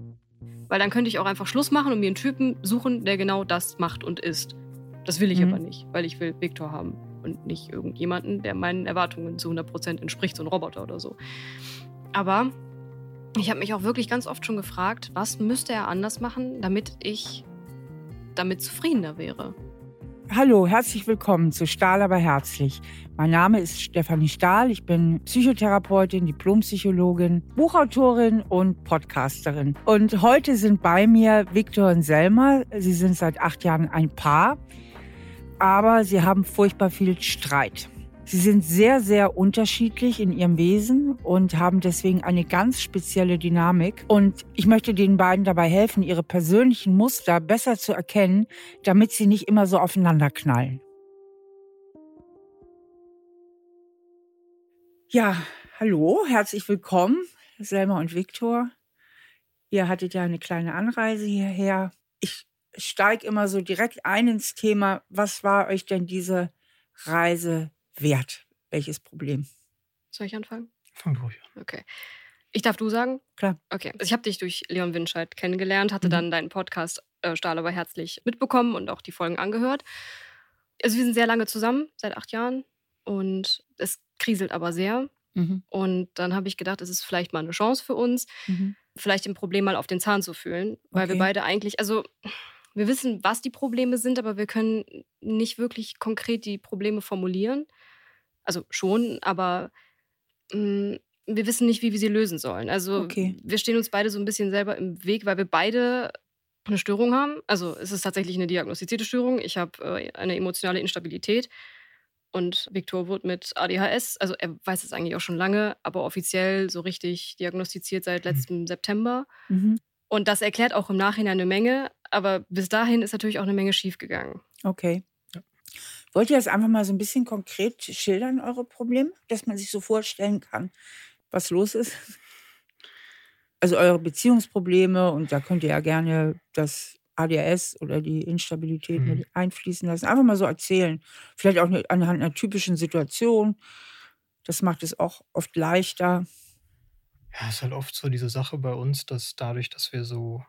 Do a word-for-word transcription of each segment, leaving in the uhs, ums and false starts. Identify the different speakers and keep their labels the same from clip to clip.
Speaker 1: Weil dann könnte ich auch einfach Schluss machen und mir einen Typen suchen, der genau das macht und ist. Das will ich
Speaker 2: Mhm.
Speaker 1: aber nicht, weil ich will Viktor haben und nicht irgendjemanden, der meinen Erwartungen zu hundert Prozent entspricht, so ein Roboter oder so. Aber ich habe mich auch wirklich ganz oft schon gefragt, was müsste er anders machen, damit ich damit zufriedener wäre.
Speaker 2: Hallo, herzlich willkommen zu Stahl aber herzlich. Mein Name ist Stefanie Stahl, ich bin Psychotherapeutin, Diplompsychologin, Buchautorin und Podcasterin. Und heute sind bei mir Viktor und Selma. Sie sind seit acht Jahren ein Paar, aber sie haben furchtbar viel Streit. Sie sind sehr, sehr unterschiedlich in ihrem Wesen und haben deswegen eine ganz spezielle Dynamik. Und ich möchte den beiden dabei helfen, ihre persönlichen Muster besser zu erkennen, damit sie nicht immer so aufeinander knallen. Ja, hallo, herzlich willkommen, Selma und Viktor. Ihr hattet ja eine kleine Anreise hierher. Ich steige immer so direkt ein ins Thema. Was war euch denn diese Reise wert? Welches Problem?
Speaker 1: Soll ich anfangen?
Speaker 3: Fang ruhig an.
Speaker 1: Okay. Ich darf du sagen?
Speaker 2: Klar.
Speaker 1: Okay. Also ich habe dich durch Leon Winscheid kennengelernt, hatte
Speaker 2: Mhm.
Speaker 1: dann deinen Podcast äh, Stahl aber herzlich mitbekommen und auch die Folgen angehört. Also wir sind sehr lange zusammen, seit acht Jahren. Und es kriselt aber sehr.
Speaker 2: Mhm.
Speaker 1: Und dann habe ich gedacht, es ist vielleicht mal eine Chance für uns,
Speaker 2: Mhm.
Speaker 1: vielleicht dem Problem mal auf den Zahn zu fühlen. Weil wir
Speaker 2: Okay.
Speaker 1: beide eigentlich, also wir wissen, was die Probleme sind, aber wir können nicht wirklich konkret die Probleme formulieren. Also schon, aber mh, wir wissen nicht, wie wir sie lösen sollen. Also
Speaker 2: Okay.
Speaker 1: wir stehen uns beide so ein bisschen selber im Weg, weil wir beide eine Störung haben. Also es ist tatsächlich eine diagnostizierte Störung. Ich habe äh, eine emotionale Instabilität und Viktor wurde mit A D H S, also er weiß es eigentlich auch schon lange, aber offiziell so richtig diagnostiziert seit letztem September.
Speaker 2: Mhm.
Speaker 1: Und das erklärt auch im Nachhinein eine Menge, aber bis dahin ist natürlich auch eine Menge schiefgegangen.
Speaker 2: Okay.
Speaker 3: Ja.
Speaker 2: Wollt ihr das einfach mal so ein bisschen konkret schildern, eure Probleme? Dass man sich so vorstellen kann, was los ist? Also eure Beziehungsprobleme, und da könnt ihr ja gerne das A D H S oder die Instabilität
Speaker 3: Mhm.
Speaker 2: mit einfließen lassen. Einfach mal so erzählen. Vielleicht auch ne- anhand einer typischen Situation. Das macht es auch oft leichter.
Speaker 3: Ja, ist halt oft so diese Sache bei uns, dass dadurch, dass wir so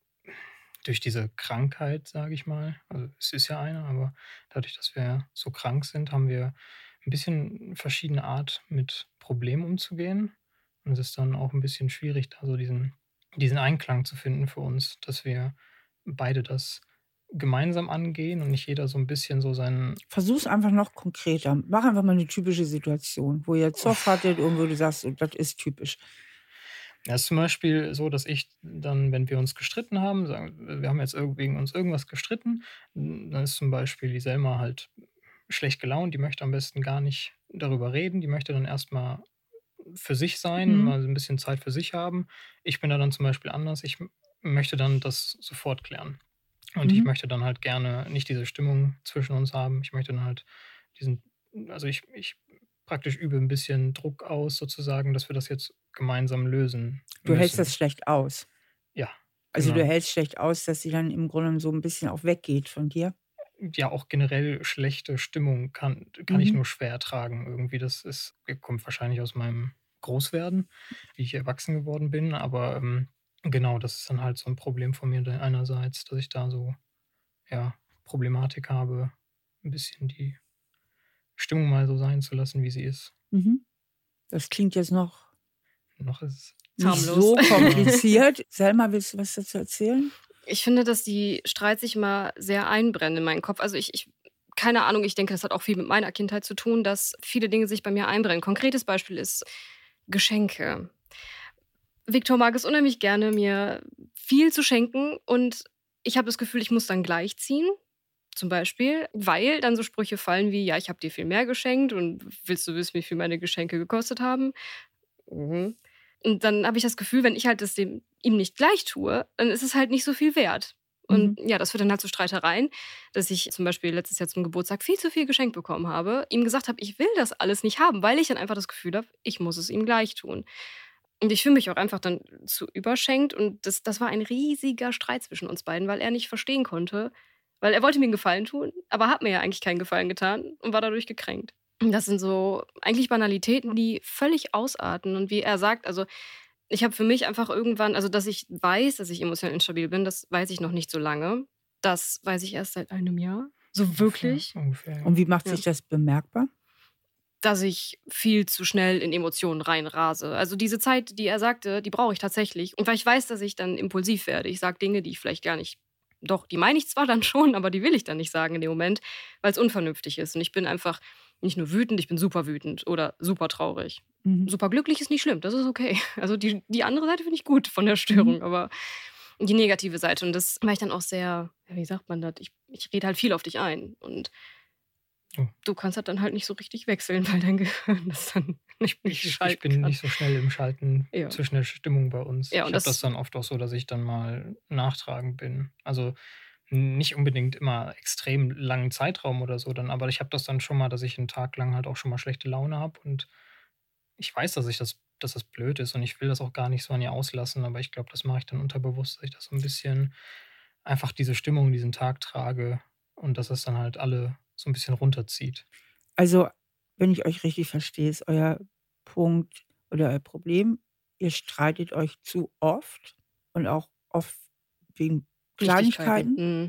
Speaker 3: durch diese Krankheit, sage ich mal, also es ist ja eine, aber dadurch, dass wir so krank sind, haben wir ein bisschen verschiedene Art, mit Problemen umzugehen. Und es ist dann auch ein bisschen schwierig, da so diesen, diesen Einklang zu finden für uns, dass wir beide das gemeinsam angehen und nicht jeder so ein bisschen so seinen.
Speaker 2: Versuch's einfach noch konkreter. Mach einfach mal eine typische Situation, wo ihr Zoff hattet und wo du sagst, oh, das ist typisch.
Speaker 3: Ja, es ist zum Beispiel so, dass ich dann, wenn wir uns gestritten haben, sagen, wir haben jetzt irg- wegen uns irgendwas gestritten, dann ist zum Beispiel die Selma halt schlecht gelaunt, die möchte am besten gar nicht darüber reden, die möchte dann erstmal für sich sein,
Speaker 2: Mhm.
Speaker 3: mal so ein bisschen Zeit für sich haben. Ich bin da dann zum Beispiel anders, ich m- möchte dann das sofort klären. Und ich
Speaker 2: Mhm.
Speaker 3: möchte dann halt gerne nicht diese Stimmung zwischen uns haben. Ich möchte dann halt diesen, also ich, ich praktisch übe ein bisschen Druck aus, sozusagen, dass wir das jetzt gemeinsam lösen
Speaker 2: Du hältst
Speaker 3: müssen.
Speaker 2: das schlecht aus.
Speaker 3: Ja,
Speaker 2: Also du
Speaker 3: genau.
Speaker 2: hältst schlecht aus, dass sie dann im Grunde so ein bisschen auch weggeht von dir.
Speaker 3: Ja, auch generell schlechte Stimmung kann, kann ich
Speaker 2: Mhm.
Speaker 3: nur schwer ertragen. Irgendwie, das ist, kommt wahrscheinlich aus meinem Großwerden, wie ich erwachsen geworden bin. Aber ähm, genau, das ist dann halt so ein Problem von mir da- einerseits, dass ich da so, ja, Problematik habe, ein bisschen die Stimmung mal so sein zu lassen, wie sie ist.
Speaker 2: Mhm. Das klingt jetzt noch
Speaker 3: Noch ist es.
Speaker 2: nicht
Speaker 1: Harmlos.
Speaker 2: so kompliziert. Selma, willst du was dazu erzählen?
Speaker 1: Ich finde, dass die Streits sich immer sehr einbrennen in meinen Kopf. Also ich, ich, keine Ahnung, ich denke, das hat auch viel mit meiner Kindheit zu tun, dass viele Dinge sich bei mir einbrennen. Konkretes Beispiel ist Geschenke. Viktor mag es unheimlich gerne, mir viel zu schenken und ich habe das Gefühl, ich muss dann gleichziehen. Zum Beispiel, weil dann so Sprüche fallen wie, ja, ich habe dir viel mehr geschenkt und willst du wissen, wie viel meine Geschenke gekostet haben? Mhm. Und dann habe ich das Gefühl, wenn ich halt das dem, ihm nicht gleich tue, dann ist es halt nicht so viel wert. Und ja, das führt dann halt zu Streitereien, dass ich zum Beispiel letztes Jahr zum Geburtstag viel zu viel geschenkt bekommen habe, ihm gesagt habe, ich will das alles nicht haben, weil ich dann einfach das Gefühl habe, ich muss es ihm gleich tun. Und ich fühle mich auch einfach dann zu überschenkt und das, das war ein riesiger Streit zwischen uns beiden, weil er nicht verstehen konnte, weil er wollte mir einen Gefallen tun, aber hat mir ja eigentlich keinen Gefallen getan und war dadurch gekränkt. Und das sind so eigentlich Banalitäten, die völlig ausarten. Und wie er sagt, also Ich habe für mich einfach irgendwann, also dass ich weiß, dass ich emotional instabil bin, das weiß ich noch nicht so lange. Das weiß ich erst seit einem Jahr. So wirklich.
Speaker 3: Ungefähr, ungefähr.
Speaker 2: Und wie macht
Speaker 1: Ja.
Speaker 2: sich das bemerkbar?
Speaker 1: Dass ich viel zu schnell in Emotionen reinrase. Also diese Zeit, die er sagte, die brauche ich tatsächlich. Und weil ich weiß, dass ich dann impulsiv werde. Ich sage Dinge, die ich vielleicht gar nicht, doch, die meine ich zwar dann schon, aber die will ich dann nicht sagen in dem Moment, weil es unvernünftig ist. Und ich bin einfach nicht nur wütend, ich bin super wütend oder super traurig.
Speaker 2: Mhm.
Speaker 1: Super glücklich ist nicht schlimm, das ist okay. Also die, die andere Seite finde ich gut von der Störung,
Speaker 2: Mhm.
Speaker 1: aber die negative Seite. Und das war ich dann auch sehr, ja, wie sagt man das? Ich, ich rede halt viel auf dich ein. Und
Speaker 3: Oh.
Speaker 1: du kannst das dann halt nicht so richtig wechseln, weil dein Gehirn das dann nicht, nicht
Speaker 3: Ich, ich
Speaker 1: schalten
Speaker 3: bin
Speaker 1: kann.
Speaker 3: nicht so schnell im Schalten
Speaker 1: Ja.
Speaker 3: zwischen der Stimmung bei uns.
Speaker 1: Ja,
Speaker 3: ich
Speaker 1: und
Speaker 3: habe
Speaker 1: das-
Speaker 3: das dann oft auch so, dass ich dann mal nachtragend bin. Also nicht unbedingt immer extrem langen Zeitraum oder so dann, aber ich habe das dann schon mal, dass ich einen Tag lang halt auch schon mal schlechte Laune habe und ich weiß, dass ich das, dass das blöd ist und ich will das auch gar nicht so an ihr auslassen, aber ich glaube, das mache ich dann unterbewusst, dass ich das so ein bisschen einfach diese Stimmung diesen Tag trage und dass es dann halt alle so ein bisschen runterzieht.
Speaker 2: Also, wenn ich euch richtig verstehe, ist euer Punkt oder euer Problem, ihr streitet euch zu oft und auch oft wegen Kleinigkeiten
Speaker 1: Mhm.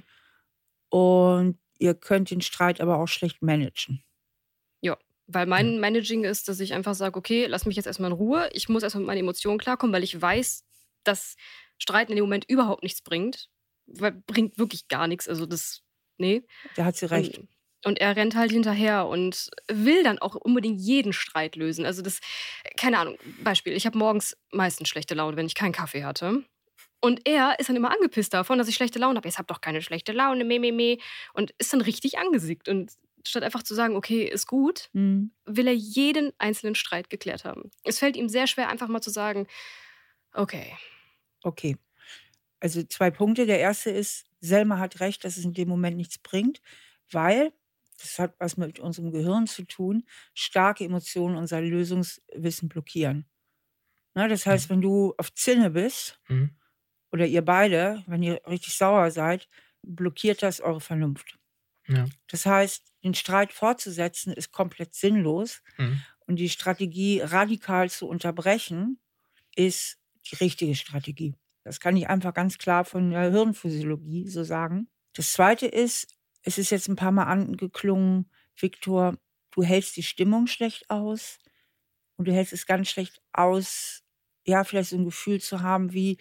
Speaker 2: und ihr könnt den Streit aber auch schlecht managen.
Speaker 1: Ja, weil mein Managing ist, dass ich einfach sage, okay, lass mich jetzt erstmal in Ruhe. Ich muss erstmal mit meinen Emotionen klarkommen, weil ich weiß, dass Streiten in dem Moment überhaupt nichts bringt. Weil bringt wirklich gar nichts. Also das, nee.
Speaker 2: Da hat sie recht.
Speaker 1: Und, und er rennt halt hinterher und will dann auch unbedingt jeden Streit lösen. Also das, keine Ahnung, Beispiel, ich habe morgens meistens schlechte Laune, wenn ich keinen Kaffee hatte. Und er ist dann immer angepisst davon, dass ich schlechte Laune habe. Jetzt hab doch keine schlechte Laune, meh, meh, meh. Und ist dann richtig angesickt. Und statt einfach zu sagen, okay, ist gut,
Speaker 2: Mhm.
Speaker 1: will er jeden einzelnen Streit geklärt haben. Es fällt ihm sehr schwer, einfach mal zu sagen, okay,
Speaker 2: Okay. Also zwei Punkte. Der erste ist, Selma hat recht, dass es in dem Moment nichts bringt, weil, das hat was mit unserem Gehirn zu tun, starke Emotionen unser Lösungswissen blockieren. Ne, das heißt, wenn du auf Zinne bist,
Speaker 3: Mhm.
Speaker 2: oder ihr beide, wenn ihr richtig sauer seid, blockiert das eure Vernunft.
Speaker 3: Ja.
Speaker 2: Das heißt, den Streit fortzusetzen ist komplett sinnlos
Speaker 3: Mhm.
Speaker 2: und die Strategie radikal zu unterbrechen ist die richtige Strategie. Das kann ich einfach ganz klar von der Hirnphysiologie so sagen. Das Zweite ist, es ist jetzt ein paar Mal angeklungen, Viktor, du hältst die Stimmung schlecht aus und du hältst es ganz schlecht aus, ja, vielleicht so ein Gefühl zu haben wie,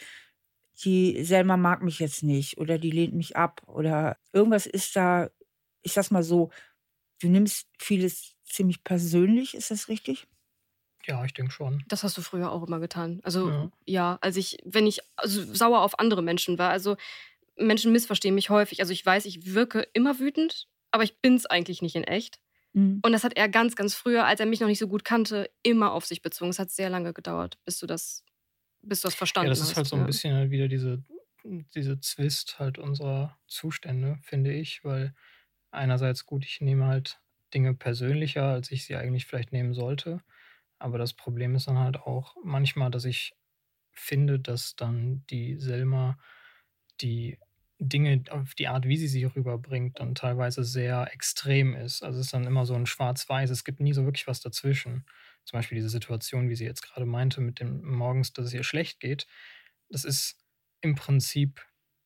Speaker 2: die Selma mag mich jetzt nicht oder die lehnt mich ab oder irgendwas ist da, ich sag's mal so, du nimmst vieles ziemlich persönlich, ist das richtig?
Speaker 3: Ja, ich denke schon.
Speaker 1: das hast du früher auch immer getan. Also
Speaker 3: Ja.
Speaker 1: ja, als ich, wenn ich also sauer auf andere Menschen war, also Menschen missverstehen mich häufig. Also ich weiß, ich wirke immer wütend, aber ich bin's eigentlich nicht in echt.
Speaker 2: Mhm.
Speaker 1: Und das hat er ganz, ganz früher, als er mich noch nicht so gut kannte, immer auf sich bezogen. Es hat sehr lange gedauert, bis du das, bis du das
Speaker 3: Ja,
Speaker 1: verstanden
Speaker 3: das
Speaker 1: hast.
Speaker 3: ist halt so ein
Speaker 1: ja.
Speaker 3: bisschen halt wieder diese, diese Zwist halt unserer Zustände, finde ich, weil einerseits gut, ich nehme halt Dinge persönlicher, als ich sie eigentlich vielleicht nehmen sollte. Aber das Problem ist dann halt auch manchmal, dass ich finde, dass dann die Selma die Dinge auf die Art, wie sie sie rüberbringt, dann teilweise sehr extrem ist. Also es ist dann immer so ein Schwarz-Weiß. Es gibt nie so wirklich was dazwischen. Zum Beispiel diese Situation, wie sie jetzt gerade meinte, mit dem morgens, dass es ihr schlecht geht. Das ist im Prinzip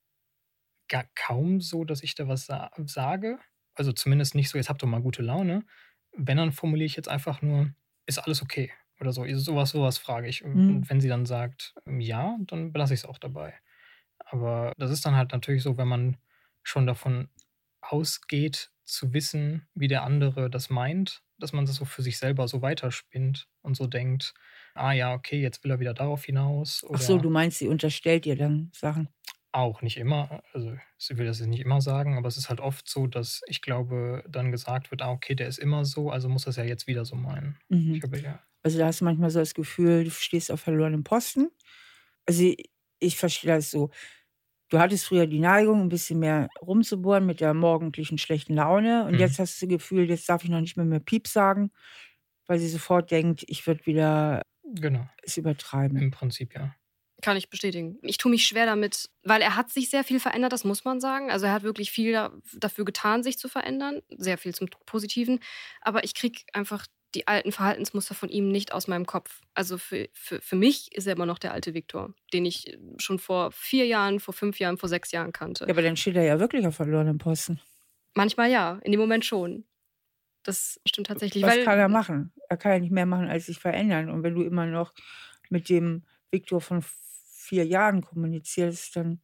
Speaker 3: gar kaum so, dass ich da was sa sage. Also zumindest nicht so: „Jetzt hab doch mal gute Laune.“ Wenn, dann formuliere ich jetzt einfach nur: „Ist alles okay?“ oder so. Sowas sowas frage ich.
Speaker 2: Mhm.
Speaker 3: Und wenn sie dann sagt, ähm, ja, dann belasse ich es auch dabei. Aber das ist dann halt natürlich so, wenn man schon davon ausgeht, zu wissen, wie der andere das meint, dass man das so für sich selber so weiterspinnt und so denkt: „Ah ja, okay, jetzt will er wieder darauf hinaus“,
Speaker 2: Ach so,
Speaker 3: oder
Speaker 2: du meinst, sie unterstellt dir dann Sachen.
Speaker 3: auch nicht immer, also ich will das jetzt nicht immer sagen, aber es ist halt oft so, dass ich glaube, dann gesagt wird: „Ah, okay, der ist immer so, also muss das ja jetzt wieder so meinen.“
Speaker 2: Mhm.
Speaker 3: Ich habe ja
Speaker 2: Also da hast du manchmal so das Gefühl, du stehst auf verlorenem Posten. Also ich, ich verstehe das so. Du hattest früher die Neigung, ein bisschen mehr rumzubohren mit der morgendlichen schlechten Laune. Und
Speaker 3: Mhm.
Speaker 2: jetzt hast du das Gefühl, jetzt darf ich noch nicht mehr mehr Piep sagen, weil sie sofort denkt, ich würde wieder
Speaker 3: genau,
Speaker 2: es übertreiben.
Speaker 3: im Prinzip ja.
Speaker 1: Kann ich bestätigen. Ich tue mich schwer damit, weil er hat sich sehr viel verändert, das muss man sagen. Also er hat wirklich viel da, dafür getan, sich zu verändern. Sehr viel zum Positiven. Aber ich kriege einfach die alten Verhaltensmuster von ihm nicht aus meinem Kopf. Also für, für, für mich ist er immer noch der alte Viktor, den ich schon vor vier Jahren, vor fünf Jahren, vor sechs Jahren kannte.
Speaker 2: Ja, aber dann steht er ja wirklich auf verlorenem Posten.
Speaker 1: Manchmal ja, in dem Moment schon. Das stimmt tatsächlich.
Speaker 2: Was
Speaker 1: weil,
Speaker 2: kann er machen? Er kann ja nicht mehr machen, als sich verändern. Und wenn du immer noch mit dem Viktor von vier Jahren kommunizierst, dann...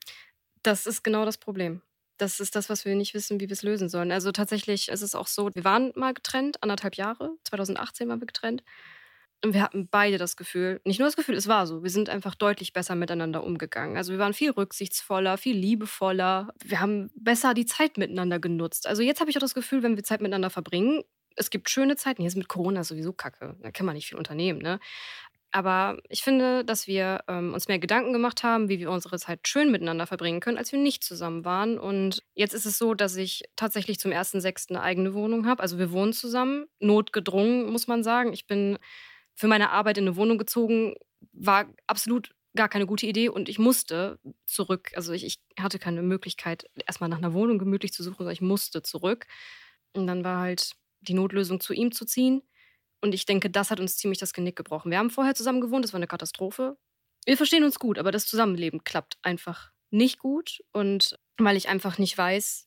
Speaker 1: Das ist genau das Problem. Das ist das, was wir nicht wissen, wie wir es lösen sollen. Also tatsächlich ist es auch so, wir waren mal getrennt, anderthalb Jahre. zwanzig achtzehn waren wir getrennt. Und wir hatten beide das Gefühl, nicht nur das Gefühl, es war so, wir sind einfach deutlich besser miteinander umgegangen. Also wir waren viel rücksichtsvoller, viel liebevoller. Wir haben besser die Zeit miteinander genutzt. Also jetzt habe ich auch das Gefühl, wenn wir Zeit miteinander verbringen, es gibt schöne Zeiten. Jetzt mit Corona sowieso kacke. Da kann man nicht viel unternehmen, ne? Aber ich finde, dass wir ähm, uns mehr Gedanken gemacht haben, wie wir unsere Zeit schön miteinander verbringen können, als wir nicht zusammen waren. Und jetzt ist es so, dass ich tatsächlich zum ersten sechsten eine eigene Wohnung habe. Also wir wohnen zusammen, notgedrungen, muss man sagen. Ich bin für meine Arbeit in eine Wohnung gezogen, war absolut gar keine gute Idee und ich musste zurück. Also ich, ich hatte keine Möglichkeit, erstmal nach einer Wohnung gemütlich zu suchen, sondern ich musste zurück. Und dann war halt die Notlösung, zu ihm zu ziehen. Und ich denke, das hat uns ziemlich das Genick gebrochen. Wir haben vorher zusammen gewohnt, das war eine Katastrophe. Wir verstehen uns gut, aber das Zusammenleben klappt einfach nicht gut. Und weil ich einfach nicht weiß,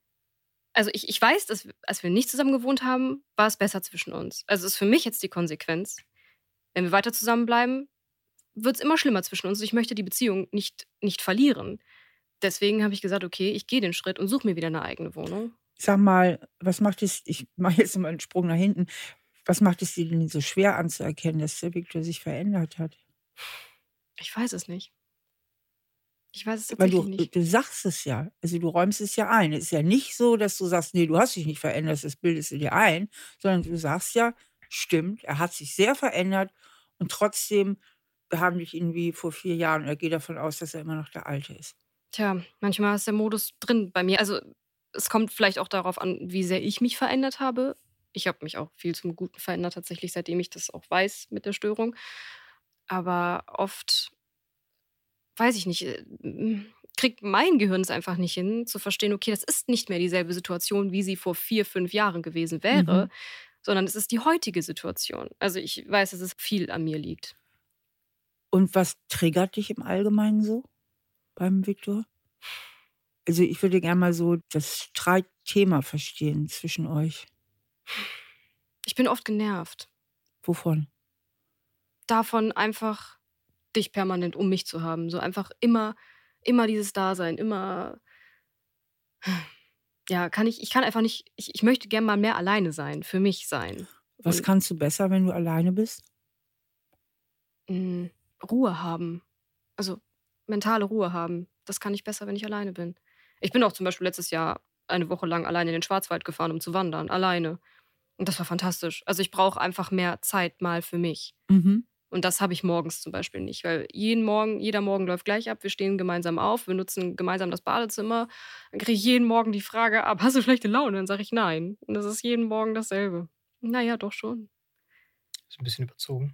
Speaker 1: also ich, ich weiß, dass wir, als wir nicht zusammen gewohnt haben, war es besser zwischen uns. Also ist für mich jetzt die Konsequenz. Wenn wir weiter zusammenbleiben, wird es immer schlimmer zwischen uns. Ich möchte die Beziehung nicht, nicht verlieren. Deswegen habe ich gesagt, okay, ich gehe den Schritt und suche mir wieder eine eigene Wohnung.
Speaker 2: Sag mal, was macht es, ich mache jetzt mal einen Sprung nach hinten, was macht es dir denn so schwer anzuerkennen, dass der Viktor sich verändert hat?
Speaker 1: Ich weiß es nicht. Ich weiß es
Speaker 2: Weil
Speaker 1: tatsächlich
Speaker 2: du,
Speaker 1: nicht.
Speaker 2: du sagst es ja, also du räumst es ja ein. Es ist ja nicht so, dass du sagst, nee, du hast dich nicht verändert, das bildest du dir ein, sondern du sagst ja, stimmt, er hat sich sehr verändert und trotzdem behandle ich ihn wie vor vier Jahren. Er geht davon aus, dass er immer noch der Alte ist.
Speaker 1: Tja, manchmal ist der Modus drin bei mir. Also es kommt vielleicht auch darauf an, wie sehr ich mich verändert habe. Ich habe mich auch viel zum Guten verändert, tatsächlich, seitdem ich das auch weiß mit der Störung. Aber oft, weiß ich nicht, äh, m- kriegt mein Gehirn es einfach nicht hin, zu verstehen, okay, das ist nicht mehr dieselbe Situation, wie sie vor vier, fünf Jahren gewesen wäre,
Speaker 2: Mhm.
Speaker 1: sondern es ist die heutige Situation. Also ich weiß, dass es viel an mir liegt.
Speaker 2: Und was triggert dich im Allgemeinen so beim Viktor? Also ich würde gerne mal so das Streitthema verstehen zwischen euch.
Speaker 1: Ich bin oft genervt
Speaker 2: Wovon?
Speaker 1: davon, einfach dich permanent um mich zu haben. So einfach immer, immer dieses Dasein, immer, ja, kann ich, ich kann einfach nicht, ich, ich möchte gerne mal mehr alleine sein, für mich sein.
Speaker 2: Was
Speaker 1: Und
Speaker 2: kannst du besser, wenn du alleine bist?
Speaker 1: mh, Ruhe haben. Also mentale Ruhe haben. Das kann ich besser, wenn ich alleine bin. Ich bin auch zum Beispiel letztes Jahr eine Woche lang alleine in den Schwarzwald gefahren, um zu wandern. Alleine. Und das war fantastisch. Also ich brauche einfach mehr Zeit mal für mich.
Speaker 2: Mhm.
Speaker 1: Und das habe ich morgens zum Beispiel nicht, weil jeden Morgen, jeder Morgen läuft gleich ab. Wir stehen gemeinsam auf, wir nutzen gemeinsam das Badezimmer. Dann kriege ich jeden Morgen die Frage ab, hast du schlechte Laune? Dann sage ich nein. Und das ist jeden Morgen dasselbe. Naja, doch schon.
Speaker 3: Ist ein bisschen überzogen.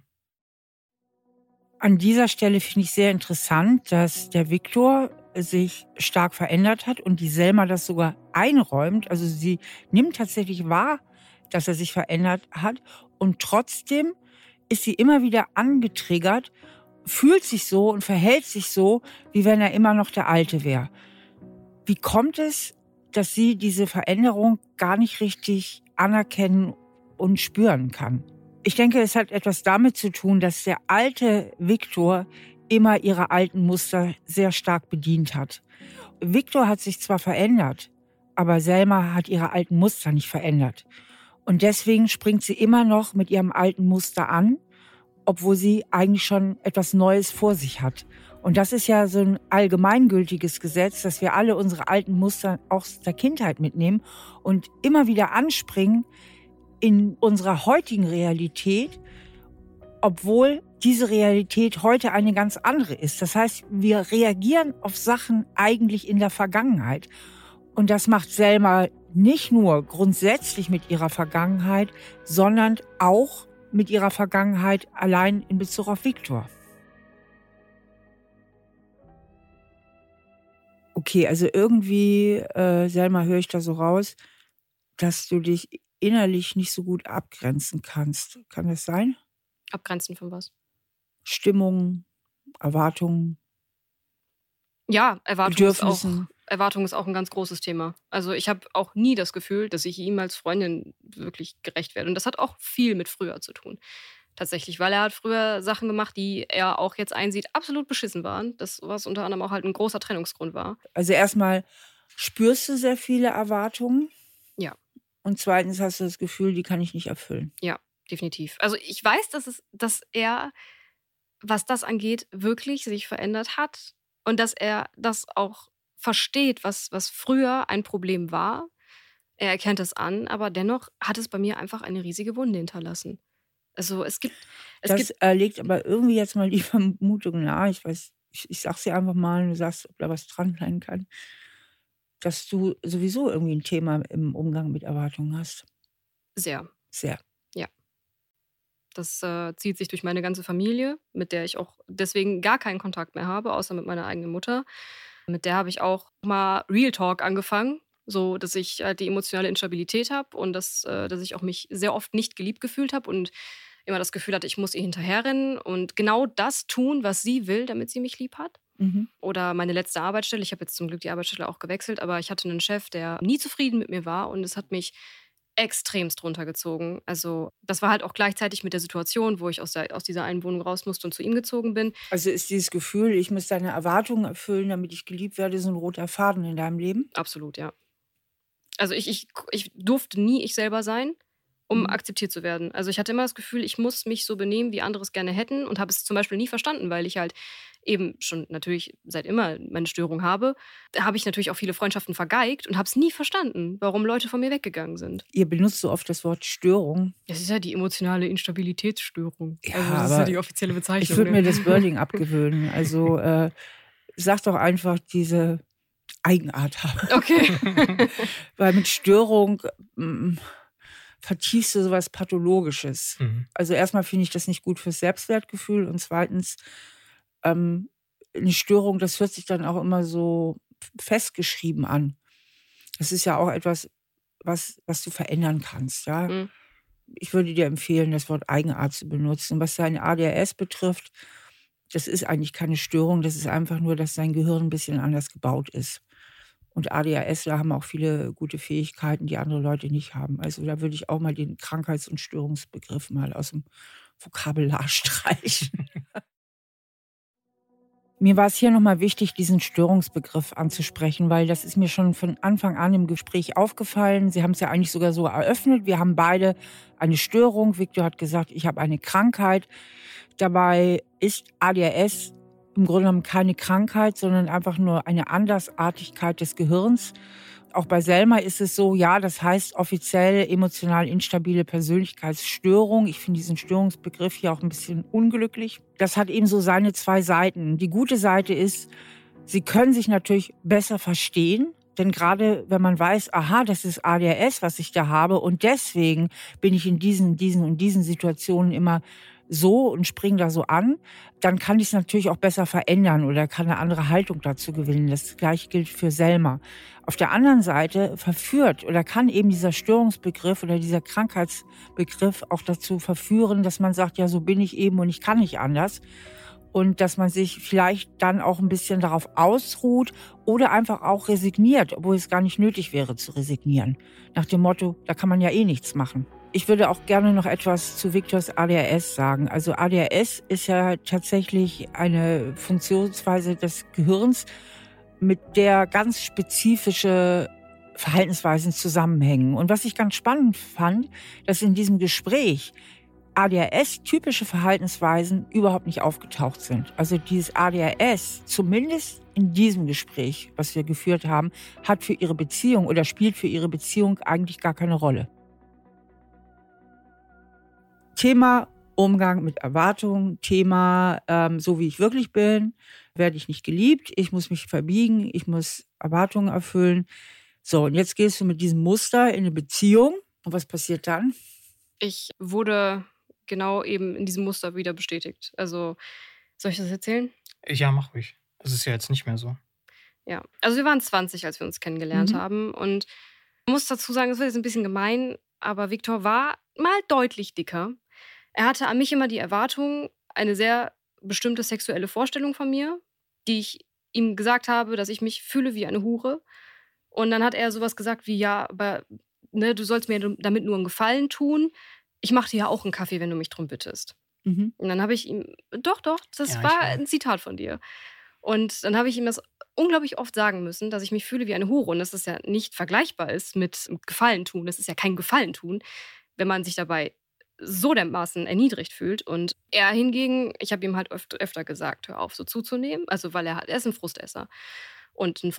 Speaker 2: An dieser Stelle finde ich sehr interessant, dass der Viktor sich stark verändert hat und die Selma das sogar einräumt. Also sie nimmt tatsächlich wahr, dass er sich verändert hat und trotzdem ist sie immer wieder angetriggert, fühlt sich so und verhält sich so, wie wenn er immer noch der Alte wäre. Wie kommt es, dass sie diese Veränderung gar nicht richtig anerkennen und spüren kann? Ich denke, es hat etwas damit zu tun, dass der alte Viktor immer ihre alten Muster sehr stark bedient hat. Viktor hat sich zwar verändert, aber Selma hat ihre alten Muster nicht verändert. Und deswegen springt sie immer noch mit ihrem alten Muster an, obwohl sie eigentlich schon etwas Neues vor sich hat. Und das ist ja so ein allgemeingültiges Gesetz, dass wir alle unsere alten Muster aus der Kindheit mitnehmen und immer wieder anspringen in unserer heutigen Realität, obwohl diese Realität heute eine ganz andere ist. Das heißt, wir reagieren auf Sachen eigentlich in der Vergangenheit. Und das macht Selma nicht nur grundsätzlich mit ihrer Vergangenheit, sondern auch mit ihrer Vergangenheit allein in Bezug auf Viktor. Okay, also irgendwie, äh, Selma, höre ich da so raus, dass du dich innerlich nicht so gut abgrenzen kannst. Kann das sein?
Speaker 1: Abgrenzen von was?
Speaker 2: Stimmung, Erwartungen,
Speaker 1: Ja, Erwartung ist auch
Speaker 2: Bedürfnissen.
Speaker 1: Erwartung ist auch ein ganz großes Thema. Also, ich habe auch nie das Gefühl, dass ich ihm als Freundin wirklich gerecht werde. Und das hat auch viel mit früher zu tun, tatsächlich, weil er hat früher Sachen gemacht, die er auch jetzt einsieht, absolut beschissen waren. Das was unter anderem auch halt ein großer Trennungsgrund war.
Speaker 2: Also erstmal spürst du sehr viele Erwartungen
Speaker 1: Ja,
Speaker 2: und zweitens hast du das Gefühl, die kann ich nicht erfüllen.
Speaker 1: ja, definitiv. Also, ich weiß, dass es dass er, was das angeht, wirklich sich verändert hat und dass er das auch versteht, was was früher ein Problem war. Er erkennt es an, aber dennoch hat es bei mir einfach eine riesige Wunde hinterlassen. Also, es gibt es
Speaker 2: Das
Speaker 1: gibt
Speaker 2: äh, legt aber irgendwie jetzt mal die Vermutung nahe, ich weiß, ich, ich sag's dir einfach mal, und du sagst, ob da was dran sein kann, dass du sowieso irgendwie ein Thema im Umgang mit Erwartungen hast.
Speaker 1: sehr,
Speaker 2: Sehr.
Speaker 1: ja. Das, äh, zieht sich durch meine ganze Familie, mit der ich auch deswegen gar keinen Kontakt mehr habe, außer mit meiner eigenen Mutter. Mit der habe ich auch mal Real Talk angefangen, so dass ich halt die emotionale Instabilität habe und dass äh, dass ich auch mich sehr oft nicht geliebt gefühlt habe und immer das Gefühl hatte, ich muss ihr hinterherrennen und genau das tun, was sie will, damit sie mich lieb hat.
Speaker 2: Mhm.
Speaker 1: Oder meine letzte Arbeitsstelle, ich habe jetzt zum Glück die Arbeitsstelle auch gewechselt, aber ich hatte einen Chef, der nie zufrieden mit mir war und es hat mich extremst runtergezogen. Also, das war halt auch gleichzeitig mit der Situation, wo ich aus der aus dieser einen Wohnung raus musste und zu ihm gezogen bin.
Speaker 2: Also ist dieses Gefühl, ich muss deine Erwartungen erfüllen, damit ich geliebt werde, so ein roter Faden in deinem Leben?
Speaker 1: Absolut, ja. Also, ich ich ich durfte nie ich selber sein, um
Speaker 2: Mhm.
Speaker 1: akzeptiert zu werden. Also, ich hatte immer das Gefühl, ich muss mich so benehmen, wie andere es gerne hätten und habe es zum Beispiel nie verstanden, weil ich halt eben schon natürlich seit immer meine Störung habe. Da habe ich natürlich auch viele Freundschaften vergeigt und habe es nie verstanden, warum Leute von mir weggegangen sind.
Speaker 2: Ihr benutzt so oft das Wort Störung.
Speaker 1: Das ist ja die emotionale Instabilitätsstörung.
Speaker 2: Ja,
Speaker 1: Also, das ist ja
Speaker 2: aber
Speaker 1: die offizielle
Speaker 2: ich
Speaker 1: Bezeichnung,
Speaker 2: würde
Speaker 1: ne?
Speaker 2: mir das Wording abgewöhnen. Also, äh, sag doch einfach diese Eigenart haben.
Speaker 1: Okay.
Speaker 2: Weil mit Störung, hm, vertiefst du so was Pathologisches.
Speaker 3: Mhm.
Speaker 2: Also, erstmal finde ich das nicht gut fürs Selbstwertgefühl und zweitens, ähm, 'ne Störung, das hört sich dann auch immer so f festgeschrieben an. Das ist ja auch etwas, was was du verändern kannst, ja?
Speaker 1: Mhm.
Speaker 2: Ich würde dir empfehlen, das Wort Eigenart zu benutzen. Was dein A D H S betrifft, das ist eigentlich keine Störung, das ist einfach nur, dass dein Gehirn ein bisschen anders gebaut ist. Und ADHSler haben auch viele gute Fähigkeiten, die andere Leute nicht haben. Also, da würde ich auch mal den Krankheits- und Störungsbegriff mal aus dem Vokabular streichen. Mir war es hier nochmal wichtig, diesen Störungsbegriff anzusprechen, weil das ist mir schon von Anfang an im Gespräch aufgefallen. Sie haben es ja eigentlich sogar so eröffnet. Wir haben beide eine Störung. Victor hat gesagt, ich habe eine Krankheit. Dabei ist A D H S im Grunde genommen keine Krankheit, sondern einfach nur eine Andersartigkeit des Gehirns. Auch bei Selma ist es so, ja, das heißt offiziell emotional instabile Persönlichkeitsstörung. Ich finde diesen Störungsbegriff hier auch ein bisschen unglücklich. Das hat eben so seine zwei Seiten. Die gute Seite ist, sie können sich natürlich besser verstehen. Denn gerade wenn man weiß, aha, das ist A D H S, was ich da habe, und deswegen bin ich in diesen, diesen und diesen Situationen immer so und springe da so an, dann kann ich es natürlich auch besser verändern oder kann eine andere Haltung dazu gewinnen. Das Gleiche gilt für Selma. Auf der anderen Seite verführt oder kann eben dieser Störungsbegriff oder dieser Krankheitsbegriff auch dazu verführen, dass man sagt, ja, so bin ich eben und ich kann nicht anders. Und dass man sich vielleicht dann auch ein bisschen darauf ausruht oder einfach auch resigniert, obwohl es gar nicht nötig wäre zu resignieren. Nach dem Motto, da kann man ja eh nichts machen. Ich würde auch gerne noch etwas zu Victors A D H S sagen. Also A D H S ist ja tatsächlich eine Funktionsweise des Gehirns, mit der ganz spezifische Verhaltensweisen zusammenhängen. Und was ich ganz spannend fand, dass in diesem Gespräch A D H S-typische Verhaltensweisen überhaupt nicht aufgetaucht sind. Also dieses A D H S, zumindest in diesem Gespräch, was wir geführt haben, hat für ihre Beziehung oder spielt für ihre Beziehung eigentlich gar keine Rolle. Thema Umgang mit Erwartungen, Thema ähm, so wie ich wirklich bin, werde ich nicht geliebt, ich muss mich verbiegen, ich muss Erwartungen erfüllen. So, und jetzt gehst du mit diesem Muster in eine Beziehung. Und was passiert dann?
Speaker 1: Ich wurde genau eben in diesem Muster wieder bestätigt. Also, soll ich das erzählen?
Speaker 3: Ja, mach ruhig. Das ist ja jetzt nicht mehr so.
Speaker 1: Ja. Also, wir waren zwanzig, als wir uns kennengelernt
Speaker 2: Mhm.
Speaker 1: haben und ich muss dazu sagen, das wird jetzt ein bisschen gemein, aber Viktor war mal deutlich dicker. Er hatte an mich immer die Erwartung, eine sehr bestimmte sexuelle Vorstellung von mir, die ich ihm gesagt habe, dass ich mich fühle wie eine Hure. Und dann hat er sowas gesagt wie, ja, aber ne, du sollst mir damit nur einen Gefallen tun. Ich mache dir ja auch einen Kaffee, wenn du mich drum bittest.
Speaker 2: Mhm.
Speaker 1: Und dann habe ich ihm, doch, doch, das
Speaker 3: Ja, ich
Speaker 1: war
Speaker 3: war-
Speaker 1: ein Zitat von dir. Und dann habe ich ihm das unglaublich oft sagen müssen, dass ich mich fühle wie eine Hure und dass das ja nicht vergleichbar ist mit Gefallen tun. Das ist ja kein Gefallen tun, wenn man sich dabei so dermaßen erniedrigt fühlt. Und er hingegen, ich habe ihm halt öfter, öfter gesagt, hör auf, so zuzunehmen. Also, weil er, hat- er ist ein Frustesser und ein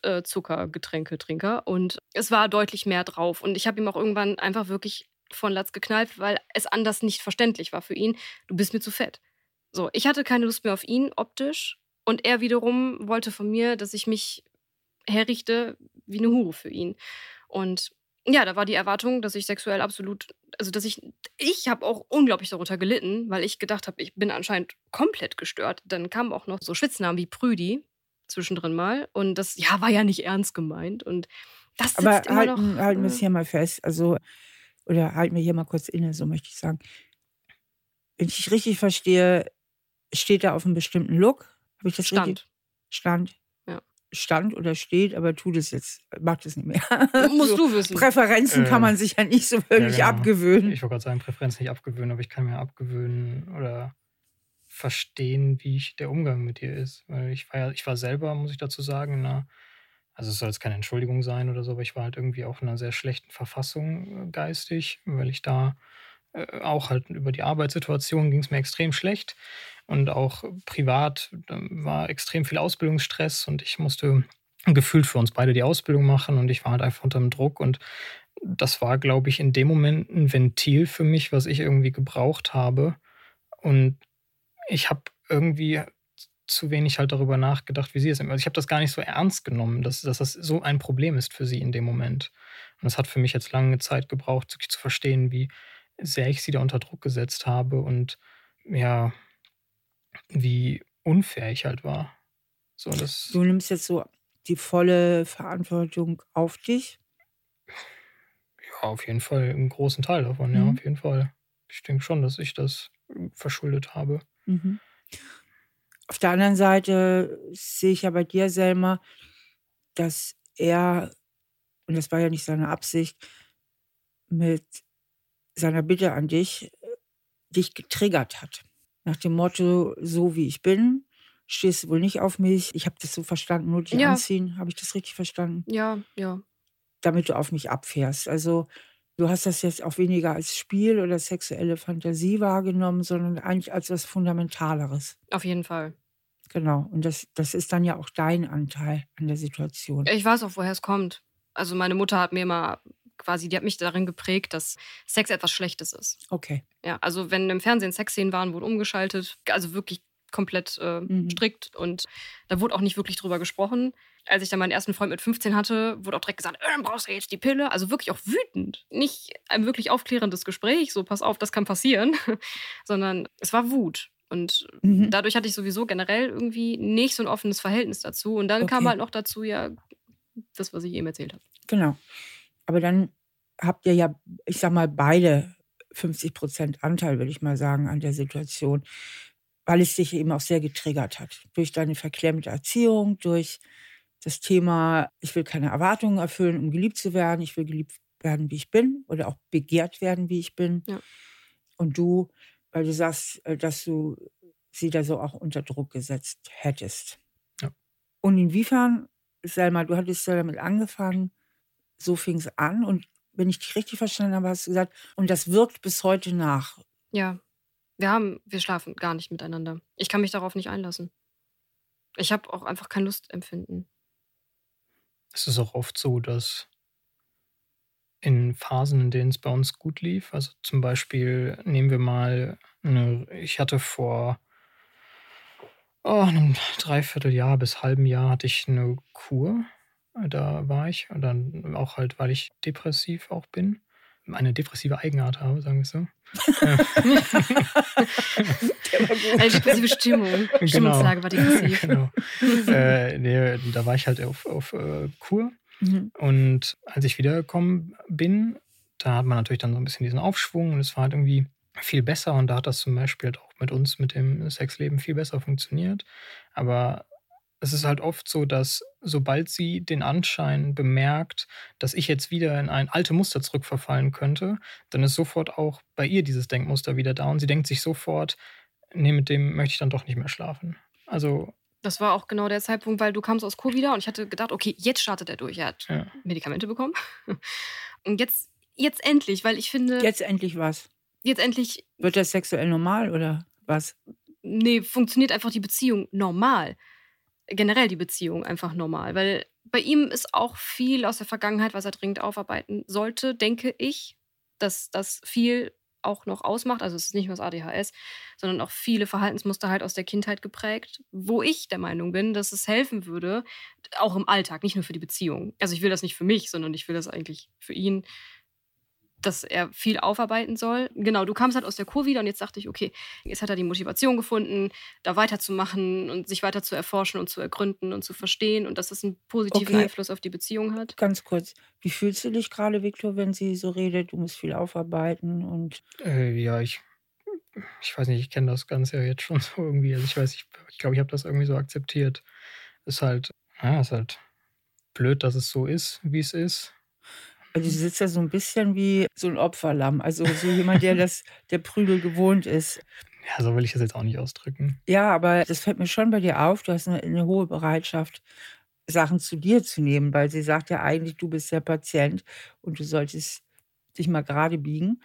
Speaker 1: Frustzuckergetränketrinker. Und es war deutlich mehr drauf. Und ich habe ihm auch irgendwann einfach wirklich von Latz geknallt, weil es anders nicht verständlich war für ihn. Du bist mir zu fett. So, ich hatte keine Lust mehr auf ihn optisch. Und er wiederum wollte von mir, dass ich mich herrichte wie eine Hure für ihn. Und ja, da war die Erwartung, dass ich sexuell absolut, also dass ich, ich habe auch unglaublich darunter gelitten, weil ich gedacht habe, ich bin anscheinend komplett gestört. Dann kamen auch noch so Spitznamen wie Prüdi zwischendrin mal. Und das, ja, war ja nicht ernst gemeint. Und das sitzt
Speaker 2: Aber
Speaker 1: immer
Speaker 2: halten,
Speaker 1: noch.
Speaker 2: halten wir es
Speaker 1: äh,
Speaker 2: hier mal fest, also, oder halten wir hier mal kurz inne, so möchte ich sagen. Wenn ich dich richtig verstehe, steht da auf einem bestimmten Look. Habe ich das richtig?
Speaker 1: Stand.
Speaker 2: Stand.
Speaker 1: Ja.
Speaker 2: Stand oder steht, aber tut es jetzt, macht es nicht mehr.
Speaker 1: Musst
Speaker 2: So,
Speaker 1: du wissen.
Speaker 2: Präferenzen
Speaker 3: Äh,
Speaker 2: kann man sich ja nicht so wirklich
Speaker 3: Ja, genau.
Speaker 2: abgewöhnen.
Speaker 3: Ich wollte gerade sagen, Präferenz nicht abgewöhnen, aber ich kann mir abgewöhnen oder verstehen, wie ich, der Umgang mit dir ist. Weil ich war ja, ich war selber, muss ich dazu sagen, in einer, also es soll jetzt keine Entschuldigung sein oder so, aber ich war halt irgendwie auch in einer sehr schlechten Verfassung äh, geistig, weil ich da äh, auch halt über die Arbeitssituation ging es mir extrem schlecht und auch privat da war extrem viel Ausbildungsstress und ich musste gefühlt für uns beide die Ausbildung machen und ich war halt einfach unter dem Druck und das war, glaube ich, in dem Moment ein Ventil für mich, was ich irgendwie gebraucht habe und ich habe irgendwie zu wenig halt darüber nachgedacht, wie sie es ist. Also ich habe das gar nicht so ernst genommen, dass, dass das so ein Problem ist für sie in dem Moment. Und das hat für mich jetzt lange Zeit gebraucht, wirklich zu verstehen, wie sehr ich sie da unter Druck gesetzt habe und ja, wie unfair ich halt war. So, das,
Speaker 2: Du nimmst jetzt so die volle Verantwortung auf dich.
Speaker 3: ja, auf jeden Fall einen großen Teil davon, ja,
Speaker 2: Mhm.
Speaker 3: auf jeden Fall. Ich denke schon, dass ich das äh, verschuldet habe.
Speaker 2: Mhm. Auf der anderen Seite sehe ich ja bei dir, Selma, dass er, und das war ja nicht seine Absicht, mit seiner Bitte an dich, äh, dich getriggert hat. Nach dem Motto, so wie ich bin, stehst du wohl nicht auf mich. Ich habe das so verstanden, nur dich
Speaker 1: Ja.
Speaker 2: anziehen. Habe ich das richtig verstanden?
Speaker 1: Ja, ja.
Speaker 2: Damit du auf mich abfährst. Also du hast das jetzt auch weniger als Spiel oder sexuelle Fantasie wahrgenommen, sondern eigentlich als was Fundamentaleres.
Speaker 1: Auf jeden Fall.
Speaker 2: Genau. Und das, das ist dann ja auch dein Anteil an der Situation.
Speaker 1: Ich weiß auch, woher es kommt. Also meine Mutter hat mir immer quasi, die hat mich darin geprägt, dass Sex etwas Schlechtes ist.
Speaker 2: Okay.
Speaker 1: Ja, also wenn im Fernsehen Sexszenen waren, wurde umgeschaltet. Also wirklich komplett äh,
Speaker 2: Mhm.
Speaker 1: strikt. Und da wurde auch nicht wirklich drüber gesprochen. Als ich dann meinen ersten Freund mit fünfzehn hatte, wurde auch direkt gesagt, äh, dann brauchst du jetzt die Pille. Also wirklich auch wütend. Nicht ein wirklich aufklärendes Gespräch, so pass auf, das kann passieren. Sondern es war Wut. Und
Speaker 2: Mhm.
Speaker 1: dadurch hatte ich sowieso generell irgendwie nicht so ein offenes Verhältnis dazu. Und dann kam
Speaker 2: Okay.
Speaker 1: halt noch dazu ja das, was ich eben erzählt habe.
Speaker 2: Genau. Aber dann habt ihr ja, ich sag mal, beide fünfzig Prozent Anteil, würde ich mal sagen, an der Situation, weil es dich eben auch sehr getriggert hat. Durch deine verklemmte Erziehung, durch das Thema, ich will keine Erwartungen erfüllen, um geliebt zu werden, ich will geliebt werden, wie ich bin, oder auch begehrt werden, wie ich bin.
Speaker 1: Ja.
Speaker 2: Und du, weil du sagst, äh, dass du sie da so auch unter Druck gesetzt hättest.
Speaker 3: Ja.
Speaker 2: Und inwiefern, Selma, du hattest ja damit angefangen, so fing es an und wenn ich dich richtig verstanden habe, hast du gesagt, und das wirkt bis heute nach.
Speaker 1: Ja, wir haben, wir schlafen gar nicht miteinander. Ich kann mich darauf nicht einlassen. Ich habe auch einfach kein Lustempfinden.
Speaker 3: Es ist auch oft so, dass in Phasen, in denen es bei uns gut lief, also zum Beispiel nehmen wir mal, eine, ich hatte vor oh, einem Dreivierteljahr bis halben Jahr hatte ich eine Kur. Da war ich. Und dann auch halt, weil ich depressiv auch bin. Eine depressive Eigenart habe, sagen wir es so.
Speaker 1: Eine depressive Stimmung. Stimmungslage war depressiv.
Speaker 3: Genau. äh, nee, da war ich halt auf, auf äh, Kur.
Speaker 2: Mhm.
Speaker 3: Und als ich wiedergekommen bin, da hat man natürlich dann so ein bisschen diesen Aufschwung und es war halt irgendwie viel besser und da hat das zum Beispiel halt auch mit uns, mit dem Sexleben viel besser funktioniert. Aber es ist halt oft so, dass sobald sie den Anschein bemerkt, dass ich jetzt wieder in ein alte Muster zurückverfallen könnte, dann ist sofort auch bei ihr dieses Denkmuster wieder da und sie denkt sich sofort: „Ne, mit dem möchte ich dann doch nicht mehr schlafen.“ Also,
Speaker 1: Das war auch genau der Zeitpunkt, weil du kamst aus Kur wieder und ich hatte gedacht, okay, jetzt startet er durch. Er hat
Speaker 3: ja.
Speaker 1: Medikamente bekommen. Und jetzt, jetzt endlich, weil ich finde,
Speaker 2: Jetzt endlich was.
Speaker 1: jetzt endlich,
Speaker 2: Wird das sexuell normal oder was?
Speaker 1: nee, funktioniert einfach die Beziehung normal. Generell die Beziehung einfach normal. Weil bei ihm ist auch viel aus der Vergangenheit, was er dringend aufarbeiten sollte, denke ich, dass das viel auch noch ausmacht. Also es ist nicht nur das A D H S, sondern auch viele Verhaltensmuster halt aus der Kindheit geprägt, wo ich der Meinung bin, dass es helfen würde, auch im Alltag, nicht nur für die Beziehung. Also ich will das nicht für mich, sondern ich will das eigentlich für ihn, dass er viel aufarbeiten soll. Genau, du kamst halt aus der Kur wieder und jetzt dachte ich, okay, jetzt hat er die Motivation gefunden, da weiterzumachen und sich weiter zu erforschen und zu ergründen und zu verstehen und dass das einen positiven
Speaker 2: Okay.
Speaker 1: Einfluss auf die Beziehung hat.
Speaker 2: Ganz kurz, wie fühlst du dich gerade, Viktor, wenn sie so redet, du musst viel aufarbeiten und
Speaker 3: Äh, ja, ich ich weiß nicht, ich kenne das Ganze ja jetzt schon so irgendwie. Also, ich weiß, ich ich glaube, ich habe das irgendwie so akzeptiert. Ist halt ja, ist halt blöd, dass es so ist, wie es ist.
Speaker 2: also du sitzt ja so ein bisschen wie so ein Opferlamm, also so jemand, der das der Prügel gewohnt ist.
Speaker 3: Ja, so will ich das jetzt auch nicht ausdrücken.
Speaker 2: Ja, aber das fällt mir schon bei dir auf, du hast eine 'ne hohe Bereitschaft, Sachen zu dir zu nehmen, weil sie sagt ja eigentlich, du bist der Patient und du solltest dich mal gerade biegen.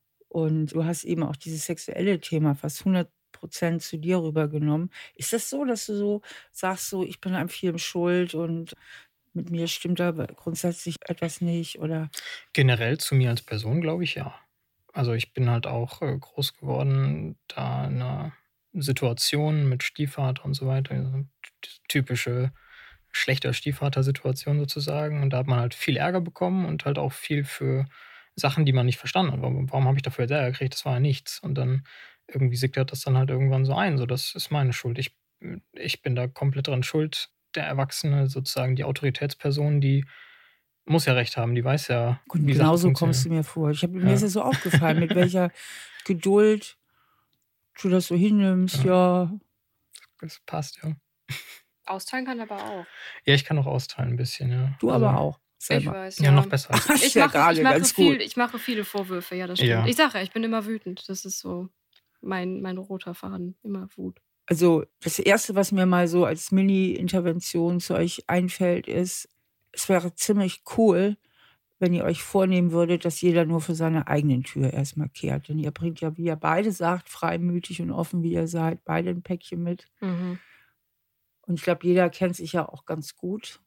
Speaker 2: Und du hast eben auch dieses sexuelle Thema fast hundert Prozent zu dir rübergenommen. Ist das so, dass du so sagst, so: „Ich bin an vielem schuld und mit mir stimmt da grundsätzlich etwas nicht“, oder
Speaker 3: Generell zu mir als Person glaube ich, ja. Also, ich bin halt auch, äh, groß geworden da in 'ner Situation mit Stiefvater und so weiter, so t typische schlechter Stiefvater-Situation sozusagen. Und da hat man halt viel Ärger bekommen und halt auch viel für Sachen, die man nicht verstanden hat. Warum warum habe ich dafür jetzt Ärger gekriegt? Das war ja nichts. Und dann irgendwie sickert das dann halt irgendwann so ein, so: „Das ist meine Schuld. Ich ich bin da komplett dran schuld.“ Der Erwachsene, sozusagen die Autoritätsperson, die muss ja recht haben, die weiß ja,
Speaker 2: und
Speaker 3: wie Sachen
Speaker 2: genauso kommst du
Speaker 3: funktionieren.
Speaker 2: mir vor. Ich habe mir ist
Speaker 3: Ja,
Speaker 2: das so aufgefallen, mit welcher Geduld du das so hinnimmst,
Speaker 3: ja,
Speaker 2: ja.
Speaker 3: das passt, ja.
Speaker 1: Austeilen kann aber auch.
Speaker 3: Ja, ich kann auch austeilen 'n bisschen, ja.
Speaker 2: Du
Speaker 3: Also,
Speaker 2: aber auch,
Speaker 1: Ich
Speaker 2: selber.
Speaker 1: weiß,
Speaker 3: ja, noch
Speaker 1: ja.
Speaker 3: besser als
Speaker 2: Das
Speaker 3: ich.
Speaker 2: ist
Speaker 1: Ich
Speaker 2: ja
Speaker 1: mache, ich
Speaker 2: grade
Speaker 1: mache
Speaker 2: ganz
Speaker 1: viel,
Speaker 2: gut.
Speaker 1: ich mache viele Vorwürfe, ja, das stimmt.
Speaker 3: Ja.
Speaker 1: Ich sage ja, ich bin immer wütend. Das ist so mein, mein roter Faden, immer Wut.
Speaker 2: Also, das erste, was mir mal so als Mini-Intervention zu euch einfällt, ist, es wäre ziemlich cool, wenn ihr euch vornehmen würdet, dass jeder nur für seine eigenen Tür erst mal kehrt. Denn ihr bringt ja, wie ihr beide sagt, freimütig und offen, wie ihr seid, beide 'n Päckchen mit.
Speaker 1: Mhm.
Speaker 2: Und ich glaube, jeder kennt sich ja auch ganz gut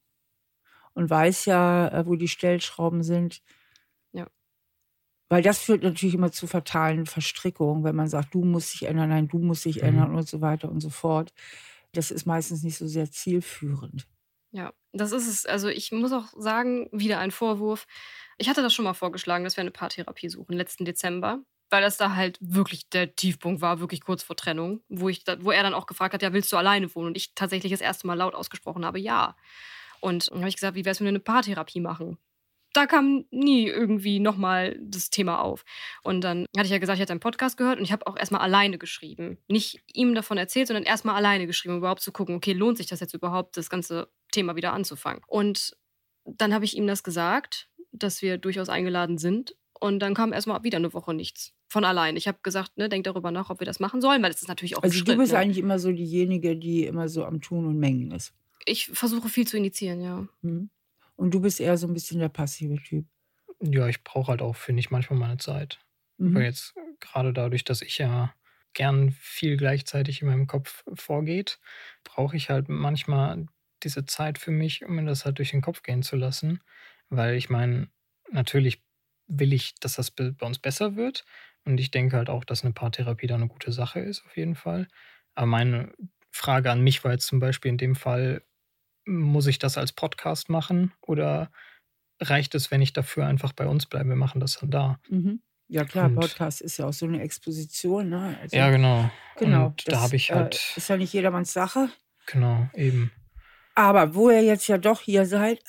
Speaker 2: und weiß ja, äh, wo die Stellschrauben sind.
Speaker 1: Ja.
Speaker 2: Weil das führt natürlich immer zu fatalen Verstrickungen, wenn man sagt: „Du musst dich ändern, nein, du musst dich
Speaker 3: Mhm.
Speaker 2: ändern“ und so weiter und so fort. Das ist meistens nicht so sehr zielführend.
Speaker 1: Ja, das ist es. Also ich muss auch sagen, wieder ein Vorwurf. Ich hatte das schon mal vorgeschlagen, dass wir eine Paartherapie suchen, letzten Dezember, weil das da halt wirklich der Tiefpunkt war, wirklich kurz vor Trennung, wo ich da, wo er dann auch gefragt hat, ja, willst du alleine wohnen? Und ich tatsächlich das erste Mal laut ausgesprochen habe, ja. Und dann habe ich gesagt, wie wär's, wenn wir eine Paartherapie machen? Da kam nie irgendwie nochmal das Thema auf. Und dann hatte ich ja gesagt, ich hatte einen Podcast gehört und ich habe auch erstmal alleine geschrieben. Nicht ihm davon erzählt, sondern erstmal alleine geschrieben, um überhaupt zu gucken, okay, lohnt sich das jetzt überhaupt, das ganze Thema wieder anzufangen. Und dann habe ich ihm das gesagt, dass wir durchaus eingeladen sind. Und dann kam erstmal wieder eine Woche nichts. Von allein. Ich habe gesagt, ne, denk darüber nach, ob wir das machen sollen, weil das ist natürlich auch ein
Speaker 2: Also, du
Speaker 1: Schritt.
Speaker 2: bist
Speaker 1: Ne?
Speaker 2: eigentlich immer so diejenige, die immer so am Tun und Mengen ist.
Speaker 1: Ich versuche viel zu initiieren, ja.
Speaker 2: Mhm. Und du bist eher so 'n bisschen der passive Typ.
Speaker 3: Ja, ich brauche halt auch, finde ich, manchmal meine Zeit. Weil
Speaker 2: Mhm.
Speaker 3: jetzt grade dadurch, dass ich ja gern viel gleichzeitig in meinem Kopf vorgeht, brauche ich halt manchmal diese Zeit für mich, um mir das halt durch den Kopf gehen zu lassen. Weil ich meine, natürlich will ich, dass das be bei uns besser wird und ich denke halt auch, dass 'ne Paartherapie da 'ne gute Sache ist auf jeden Fall. Aber meine Frage an mich war jetzt zum Beispiel in dem Fall: Muss ich das als Podcast machen oder reicht es, wenn ich dafür einfach bei uns bleibe? Wir machen das dann da.
Speaker 2: Mhm. Ja klar,
Speaker 3: Und
Speaker 2: Podcast ist ja auch so 'ne Exposition, ne?
Speaker 3: ja,
Speaker 2: Also,
Speaker 3: genau.
Speaker 2: genau,
Speaker 3: Und da
Speaker 2: das,
Speaker 3: habe ich
Speaker 2: äh,
Speaker 3: halt
Speaker 2: ist ja nicht jedermanns Sache.
Speaker 3: genau, eben.
Speaker 2: Aber wo ihr jetzt ja doch hier seid,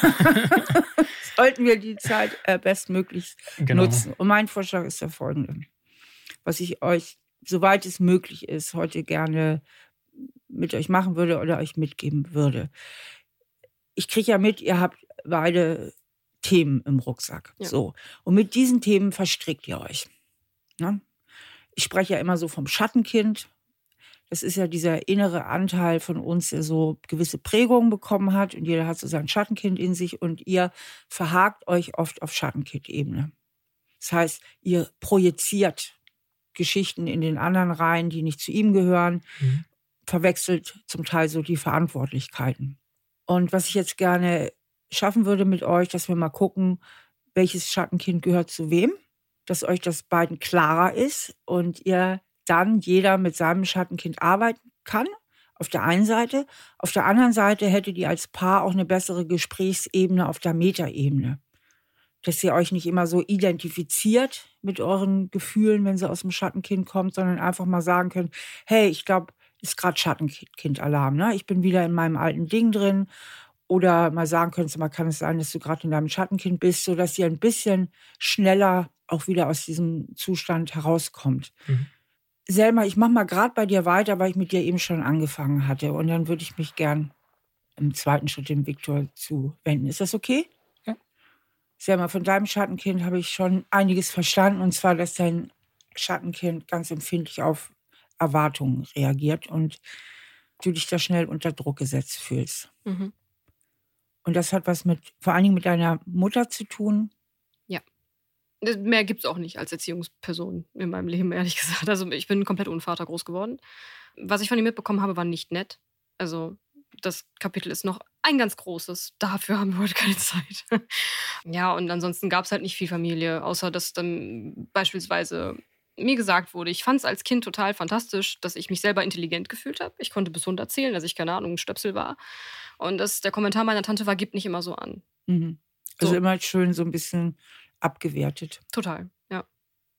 Speaker 2: sollten wir die Zeit äh, bestmöglichst
Speaker 3: Genau.
Speaker 2: nutzen. Und mein Vorschlag ist der folgende. Was ich euch, soweit es möglich ist, heute gerne mit euch machen würde oder euch mitgeben würde. Ich kriege ja mit, ihr habt beide Themen im Rucksack.
Speaker 1: Ja.
Speaker 2: So. Und mit diesen Themen verstrickt ihr euch. Ne? Ich spreche ja immer so vom Schattenkind. Das ist ja dieser innere Anteil von uns, der so gewisse Prägungen bekommen hat. Und jeder hat so sein Schattenkind in sich. Und ihr verhakt euch oft auf Schattenkind-Ebene. Das heißt, ihr projiziert Geschichten in den anderen rein, die nicht zu ihm gehören.
Speaker 3: Mhm.
Speaker 2: Verwechselt zum Teil so die Verantwortlichkeiten. Und was ich jetzt gerne schaffen würde mit euch, dass wir mal gucken, welches Schattenkind gehört zu wem, dass euch das beiden klarer ist und ihr dann jeder mit seinem Schattenkind arbeiten kann, auf der einen Seite. Auf der anderen Seite hättet ihr als Paar auch eine bessere Gesprächsebene auf der Metaebene. Dass ihr euch nicht immer so identifiziert mit euren Gefühlen, wenn sie aus dem Schattenkind kommt, sondern einfach mal sagen könnt, hey, ich glaube, ist gerade Schattenkind-Alarm, ne? Ich bin wieder in meinem alten Ding drin. Oder mal sagen könntest, mal kann es sein, dass du gerade in deinem Schattenkind bist, sodass ihr ein bisschen schneller auch wieder aus diesem Zustand herauskommt.
Speaker 3: Mhm.
Speaker 2: Selma, ich mache mal gerade bei dir weiter, weil ich mit dir eben schon angefangen hatte. Und dann würde ich mich gern im zweiten Schritt dem Viktor zuwenden. Ist das okay?
Speaker 3: Ja.
Speaker 2: Selma, von deinem Schattenkind habe ich schon einiges verstanden. Und zwar, dass dein Schattenkind ganz empfindlich auf Erwartungen reagiert und du dich da schnell unter Druck gesetzt fühlst.
Speaker 1: Mhm.
Speaker 2: Und das hat was mit, vor allen Dingen mit deiner Mutter zu tun.
Speaker 1: Ja. Das- Mehr gibt es auch nicht als Erziehungsperson in meinem Leben, ehrlich gesagt. Also ich bin komplett ohne Vater groß geworden. Was ich von ihm mitbekommen habe, war nicht nett. Also das Kapitel ist noch ein ganz großes. Dafür haben wir heute keine Zeit. Ja, und ansonsten gab es halt nicht viel Familie, außer dass dann beispielsweise mir gesagt wurde, ich fand es als Kind total fantastisch, dass ich mich selber intelligent gefühlt habe. Ich konnte bis hundert zählen, dass ich, keine Ahnung, ein Stöpsel war. Und das, der Kommentar meiner Tante war, gib nicht immer so an.
Speaker 2: Mhm. Also
Speaker 1: So.
Speaker 2: immer schön so ein bisschen abgewertet.
Speaker 1: Total, ja.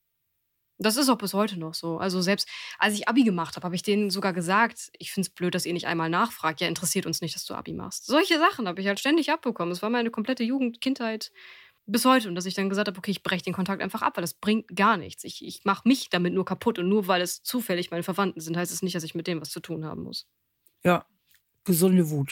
Speaker 1: Das ist auch bis heute noch so. Also selbst als ich Abi gemacht habe, habe ich denen sogar gesagt, ich finde es blöd, dass ihr nicht einmal nachfragt. Ja, interessiert uns nicht, dass du Abi machst. Solche Sachen habe ich halt ständig abbekommen. Es war meine komplette Jugend, Kindheit bis heute. Und dass ich dann gesagt habe, okay, ich breche den Kontakt einfach ab, weil das bringt gar nichts. Ich, ich mache mich damit nur kaputt. Und nur weil es zufällig meine Verwandten sind, heißt es nicht, dass ich mit dem was zu tun haben muss.
Speaker 2: Ja, gesunde Wut.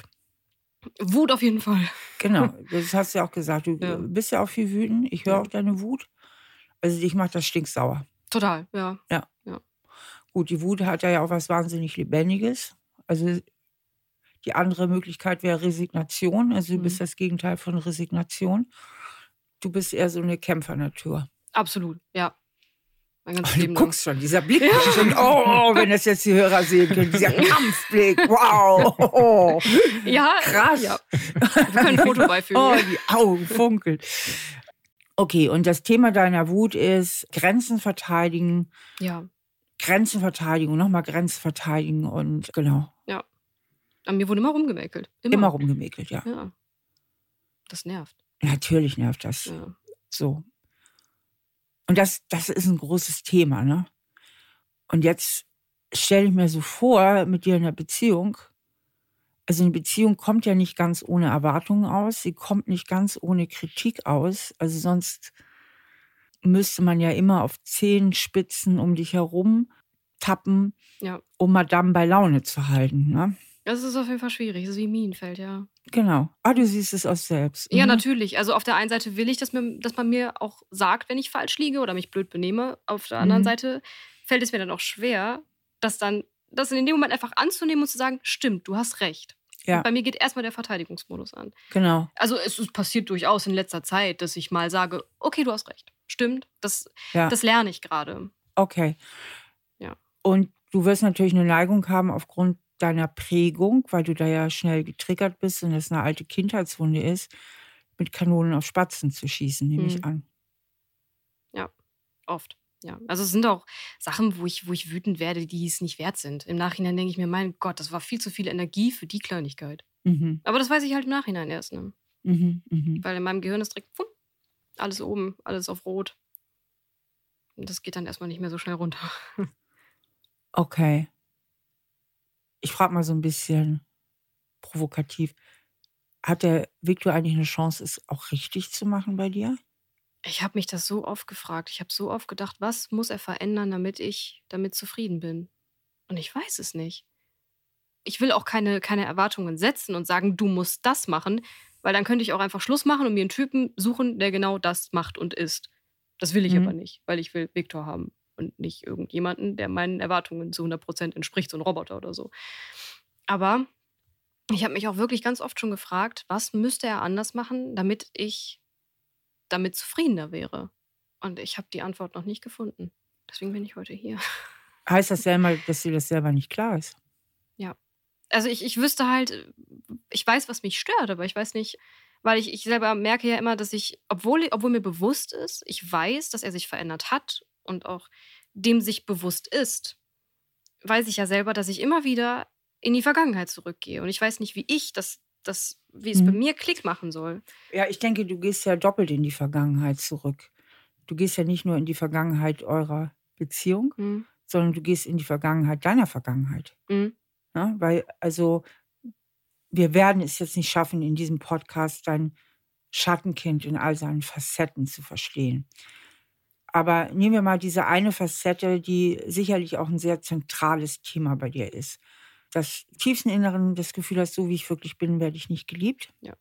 Speaker 1: Wut auf jeden Fall.
Speaker 2: Genau, das hast du ja auch gesagt. Du
Speaker 1: Ja.
Speaker 2: bist ja auch viel wütend. Ich höre
Speaker 1: Ja.
Speaker 2: auch deine Wut. Also dich macht das stinksauer.
Speaker 1: Total, ja.
Speaker 2: Ja.
Speaker 1: Ja.
Speaker 2: Gut, die Wut hat ja auch was wahnsinnig Lebendiges. Also die andere Möglichkeit wäre Resignation. Also du bist
Speaker 1: Mhm.
Speaker 2: das Gegenteil von Resignation. Du bist eher so eine Kämpfernatur.
Speaker 1: Absolut, ja. Mein ganzes
Speaker 2: Oh, du
Speaker 1: Leben lang.
Speaker 2: guckst schon, dieser Blick. Schon, oh, wenn das jetzt die Hörer sehen können. Dieser Kampfblick. Wow. Oh,
Speaker 1: Ja,
Speaker 2: krass.
Speaker 1: ja. Wir können ein Foto beifügen.
Speaker 2: Oh, die Augen funkeln. Okay, und das Thema deiner Wut ist Grenzen verteidigen,
Speaker 1: Ja,
Speaker 2: Grenzen verteidigen, nochmal Grenzen verteidigen und genau,
Speaker 1: ja. An mir wurde immer rumgemäkelt. Immer.
Speaker 2: immer rumgemäkelt, ja.
Speaker 1: Ja. Das nervt.
Speaker 2: Natürlich nervt das.
Speaker 1: Ja.
Speaker 2: So. Und das, das ist ein großes Thema, ne? Und jetzt stelle ich mir so vor, mit dir in einer Beziehung, also eine Beziehung kommt ja nicht ganz ohne Erwartungen aus, sie kommt nicht ganz ohne Kritik aus, also sonst müsste man ja immer auf Zehenspitzen um dich herum tappen,
Speaker 1: Ja.
Speaker 2: um Madame bei Laune zu halten, ne?
Speaker 1: Das ist auf jeden Fall schwierig. Das ist wie Minenfeld, ja.
Speaker 2: Genau. Ah, du siehst es aus selbst.
Speaker 1: Ja,
Speaker 2: Mhm.
Speaker 1: natürlich. Also auf der einen Seite will ich, dass, mir, dass man mir auch sagt, wenn ich falsch liege oder mich blöd benehme. Auf der anderen
Speaker 2: Mhm.
Speaker 1: Seite fällt es mir dann auch schwer, das dann das in dem Moment einfach anzunehmen und zu sagen, stimmt, du hast recht.
Speaker 2: Ja.
Speaker 1: Und bei mir geht erstmal der Verteidigungsmodus an.
Speaker 2: Genau.
Speaker 1: Also es ist passiert durchaus in letzter Zeit, dass ich mal sage, okay, du hast recht. Stimmt, das,
Speaker 2: Ja.
Speaker 1: das lerne ich gerade.
Speaker 2: Okay.
Speaker 1: Ja.
Speaker 2: Und du wirst natürlich eine Neigung haben aufgrund deiner Prägung, weil du da ja schnell getriggert bist und das eine alte Kindheitswunde ist, mit Kanonen auf Spatzen zu schießen, nehme ich
Speaker 1: Mhm.
Speaker 2: an.
Speaker 1: Ja, oft. Ja. Also es sind auch Sachen, wo ich, wo ich wütend werde, die es nicht wert sind. Im Nachhinein denke ich mir, mein Gott, das war viel zu viel Energie für die Kleinigkeit.
Speaker 2: Mhm.
Speaker 1: Aber das weiß ich halt im Nachhinein erst, ne?
Speaker 2: Mhm. Mhm.
Speaker 1: Weil in meinem Gehirn ist direkt pfumm, alles oben, alles auf Rot. Und das geht dann erstmal nicht mehr so schnell runter.
Speaker 2: Okay. Ich frage mal so ein bisschen provokativ. Hat der Viktor eigentlich eine Chance, es auch richtig zu machen bei dir?
Speaker 1: Ich habe mich das so oft gefragt. Ich habe so oft gedacht, was muss er verändern, damit ich damit zufrieden bin? Und ich weiß es nicht. Ich will auch keine, keine Erwartungen setzen und sagen, du musst das machen, weil dann könnte ich auch einfach Schluss machen und mir einen Typen suchen, der genau das macht und ist. Das will ich
Speaker 2: Mhm.
Speaker 1: aber nicht, weil ich will Viktor haben und nicht irgendjemanden, der meinen Erwartungen zu hundert Prozent entspricht, so ein Roboter oder so. Aber ich habe mich auch wirklich ganz oft schon gefragt, was müsste er anders machen, damit ich damit zufriedener wäre? Und ich habe die Antwort noch nicht gefunden. Deswegen bin ich heute hier.
Speaker 2: Heißt das selber, dass dir das selber nicht klar ist?
Speaker 1: Ja. Also ich, ich wüsste halt, äh, ich weiß, was mich stört, aber ich weiß nicht, weil ich, ich selber merke ja immer, dass ich, obwohl, obwohl mir bewusst ist, ich weiß, dass er sich verändert hat und auch dem sich bewusst ist, weiß ich ja selber, dass ich immer wieder in die Vergangenheit zurückgehe. Und ich weiß nicht, wie ich das, das wie es bei
Speaker 2: Mhm.
Speaker 1: mir Klick machen soll.
Speaker 2: Ja, ich denke, du gehst ja doppelt in die Vergangenheit zurück. Du gehst ja nicht nur in die Vergangenheit eurer Beziehung,
Speaker 1: Mhm.
Speaker 2: sondern du gehst in die Vergangenheit deiner Vergangenheit.
Speaker 1: Mhm.
Speaker 2: Ne? Weil, also, wir werden es jetzt nicht schaffen, in diesem Podcast dein Schattenkind in all seinen Facetten zu verstehen. Aber nehmen wir mal diese eine Facette, die sicherlich auch ein sehr zentrales Thema bei dir ist. Das tiefsten Inneren das Gefühl hast, so wie ich wirklich bin, werde ich nicht geliebt.
Speaker 1: Ja.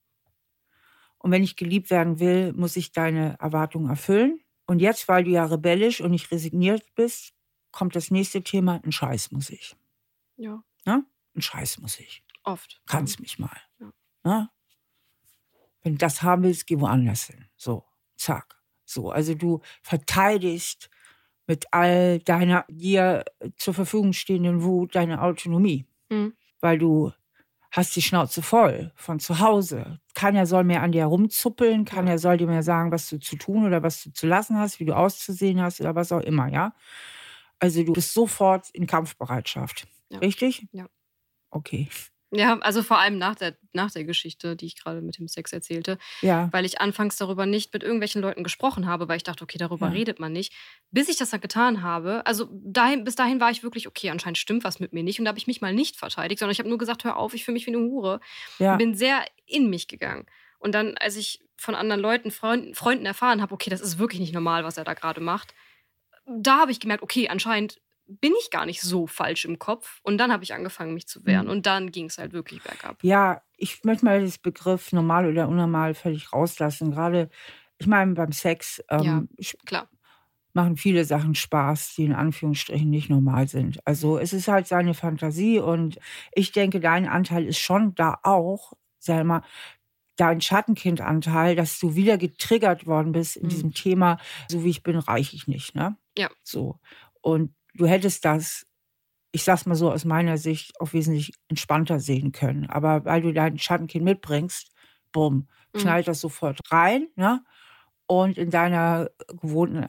Speaker 2: Und wenn ich geliebt werden will, muss ich deine Erwartungen erfüllen. Und jetzt, weil du ja rebellisch und nicht resigniert bist, kommt das nächste Thema, ein Scheiß muss ich.
Speaker 1: Ja.
Speaker 2: Ne? Ein Scheiß muss ich.
Speaker 1: Oft.
Speaker 2: Kannst mich mal.
Speaker 1: Ja.
Speaker 2: Ne? Wenn du das haben willst, geh woanders hin. So, zack. So, also du verteidigst mit all deiner dir zur Verfügung stehenden Wut deine Autonomie.
Speaker 1: Mhm.
Speaker 2: Weil du hast die Schnauze voll von zu Hause. Keiner soll mehr an dir rumzuppeln, keiner
Speaker 1: Ja.
Speaker 2: soll dir mehr sagen, was du zu tun oder was du zu lassen hast, wie du auszusehen hast oder was auch immer, ja? Also du bist sofort in Kampfbereitschaft.
Speaker 1: Ja.
Speaker 2: Richtig?
Speaker 1: Ja.
Speaker 2: Okay.
Speaker 1: Ja, also vor allem nach der, nach der Geschichte, die ich gerade mit dem Sex erzählte,
Speaker 2: Ja.
Speaker 1: weil ich anfangs darüber nicht mit irgendwelchen Leuten gesprochen habe, weil ich dachte, okay, darüber
Speaker 2: Ja.
Speaker 1: redet man nicht. Bis ich das dann getan habe, also dahin, bis dahin war ich wirklich, okay, anscheinend stimmt was mit mir nicht. Und da habe ich mich mal nicht verteidigt, sondern ich habe nur gesagt, hör auf, ich fühle mich wie eine Hure.
Speaker 2: Ja.
Speaker 1: Bin sehr in mich gegangen. Und dann, als ich von anderen Leuten, Freunden, Freunden erfahren habe, okay, das ist wirklich nicht normal, was er da gerade macht, da habe ich gemerkt, okay, anscheinend bin ich gar nicht so falsch im Kopf. Und dann habe ich angefangen, mich zu wehren.
Speaker 2: Mhm.
Speaker 1: Und dann ging es halt wirklich bergab.
Speaker 2: Ja, ich möchte mal das Begriff normal oder unnormal völlig rauslassen. Gerade, ich meine, beim Sex
Speaker 1: Ja,
Speaker 2: ähm, sch-
Speaker 1: klar.
Speaker 2: machen viele Sachen Spaß, die in Anführungsstrichen nicht normal sind. Also es ist halt seine Fantasie und ich denke, dein Anteil ist schon da auch, Selma, dein Schattenkindanteil, dass du wieder getriggert worden bist in
Speaker 1: Mhm.
Speaker 2: diesem Thema, so wie ich bin, reiche ich nicht, ne?
Speaker 1: Ja.
Speaker 2: So. Und du hättest das, ich sag's mal so aus meiner Sicht, auch wesentlich entspannter sehen können. Aber weil du dein Schattenkind mitbringst, bumm,
Speaker 1: Mhm.
Speaker 2: knallt das sofort rein, ne? Und in deiner gewohnten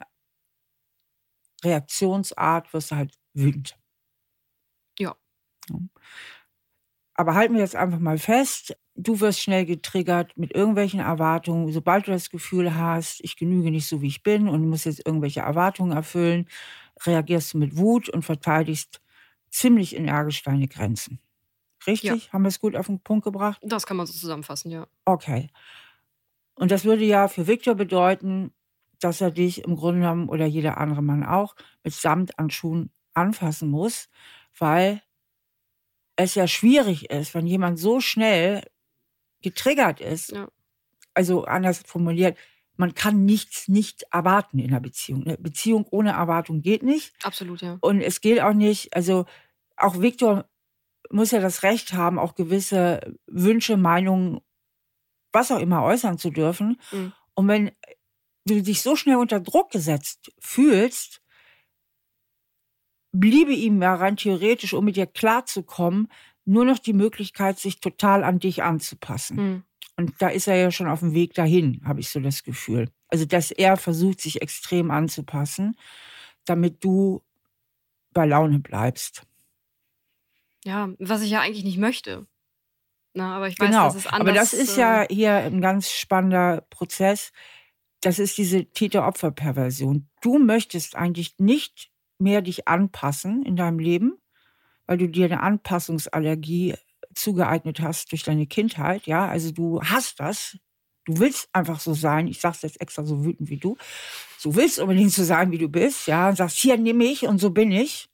Speaker 2: Reaktionsart wirst du halt wütend.
Speaker 1: Ja.
Speaker 2: Ja. Aber halten wir jetzt einfach mal fest, du wirst schnell getriggert mit irgendwelchen Erwartungen. Sobald du das Gefühl hast, ich genüge nicht so, wie ich bin und muss jetzt irgendwelche Erwartungen erfüllen, reagierst du mit Wut und verteidigst ziemlich energisch deine Grenzen.
Speaker 1: Ja.
Speaker 2: Richtig? Haben wir es gut auf den Punkt gebracht?
Speaker 1: Das kann man so zusammenfassen, ja.
Speaker 2: Okay. Und das würde ja für Viktor bedeuten, dass er dich im Grunde genommen oder jeder andere Mann auch mit Samthandschuhen anfassen muss, weil es ja schwierig ist, wenn jemand so schnell getriggert ist.
Speaker 1: Ja.
Speaker 2: Also anders formuliert, man kann nichts nicht erwarten in einer Beziehung. Eine Beziehung ohne Erwartung geht nicht.
Speaker 1: Absolut, ja.
Speaker 2: Und es geht auch nicht, also auch Viktor muss ja das Recht haben, auch gewisse Wünsche, Meinungen, was auch immer äußern zu dürfen.
Speaker 1: Mhm.
Speaker 2: Und wenn du dich so schnell unter Druck gesetzt fühlst, bliebe ihm ja rein theoretisch, um mit dir klarzukommen, nur noch die Möglichkeit, sich total an dich anzupassen.
Speaker 1: Mhm.
Speaker 2: Und da ist er ja schon auf dem Weg dahin, habe ich so das Gefühl. Also, dass er versucht, sich extrem anzupassen, damit du bei Laune bleibst.
Speaker 1: Ja, was ich ja eigentlich nicht möchte. Na, aber ich weiß,
Speaker 2: Genau.
Speaker 1: dass es anders
Speaker 2: Aber das ist
Speaker 1: äh,
Speaker 2: ja hier ein ganz spannender Prozess. Das ist diese Täter-Opfer-Perversion. Du möchtest eigentlich nicht mehr dich anpassen in deinem Leben, weil du dir eine Anpassungsallergie zugeeignet hast durch deine Kindheit, ja, also du hast das, du willst einfach so sein, ich sag's jetzt extra so wütend wie du, du willst unbedingt so sein, wie du bist, ja, und sagst, hier nehme ich und so bin ich.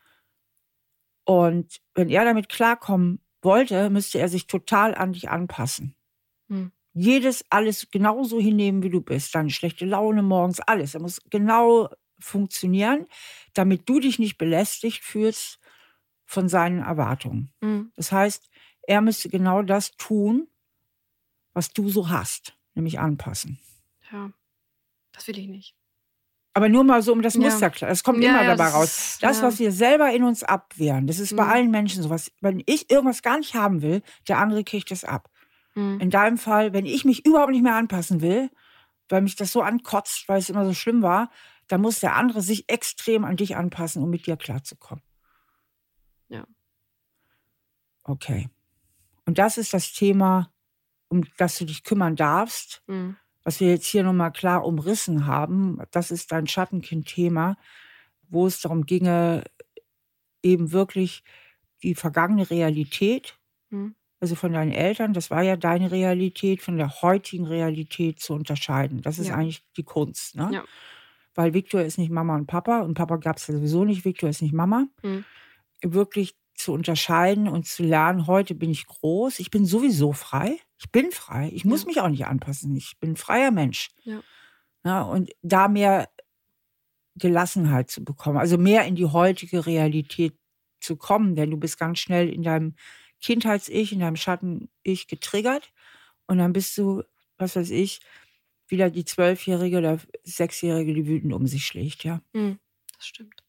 Speaker 2: Und wenn er damit klarkommen wollte, müsste er sich total an dich anpassen.
Speaker 1: Hm.
Speaker 2: Jedes, alles genauso hinnehmen, wie du bist. Deine schlechte Laune morgens, alles. Er muss genau funktionieren, damit du dich nicht belästigt fühlst von seinen Erwartungen.
Speaker 1: Hm.
Speaker 2: Das heißt, er müsste genau das tun, was du so hast, nämlich anpassen.
Speaker 1: Ja, das will ich nicht.
Speaker 2: Aber nur mal so um das
Speaker 1: Ja.
Speaker 2: Muster klar. Das kommt
Speaker 1: Ja,
Speaker 2: immer
Speaker 1: ja,
Speaker 2: dabei
Speaker 1: das
Speaker 2: raus.
Speaker 1: ist-
Speaker 2: Das,
Speaker 1: ja.
Speaker 2: was wir selber in uns abwehren, das ist bei
Speaker 1: Mhm.
Speaker 2: allen Menschen sowas. Wenn ich irgendwas gar nicht haben will, der andere kriegt es ab.
Speaker 1: Hm.
Speaker 2: In deinem Fall, wenn ich mich überhaupt nicht mehr anpassen will, weil mich das so ankotzt, weil es immer so schlimm war, dann muss der andere sich extrem an dich anpassen, um mit dir klarzukommen.
Speaker 1: Ja.
Speaker 2: Okay. Und das ist das Thema, um das du dich kümmern darfst,
Speaker 1: Hm.
Speaker 2: was wir jetzt hier nochmal klar umrissen haben. Das ist dein Schattenkind-Thema, wo es darum ginge, eben wirklich die vergangene Realität,
Speaker 1: Hm.
Speaker 2: also von deinen Eltern, das war ja deine Realität, von der heutigen Realität zu unterscheiden. Das ist
Speaker 1: Ja.
Speaker 2: eigentlich die Kunst, ne?
Speaker 1: Ja.
Speaker 2: Weil Viktor ist nicht Mama und Papa und Papa gab es ja sowieso nicht, Viktor ist nicht Mama.
Speaker 1: Hm.
Speaker 2: Wirklich zu unterscheiden und zu lernen, heute bin ich groß, ich bin sowieso frei, ich bin frei, ich muss
Speaker 1: Ja.
Speaker 2: mich auch nicht anpassen, ich bin ein freier Mensch.
Speaker 1: Ja.
Speaker 2: Ja, und da mehr Gelassenheit zu bekommen, also mehr in die heutige Realität zu kommen, denn du bist ganz schnell in deinem Kindheits-Ich, in deinem Schatten-Ich getriggert und dann bist du, was weiß ich, wieder die Zwölfjährige oder Sechsjährige, die wütend um sich schlägt, ja.
Speaker 1: Hm. Das stimmt.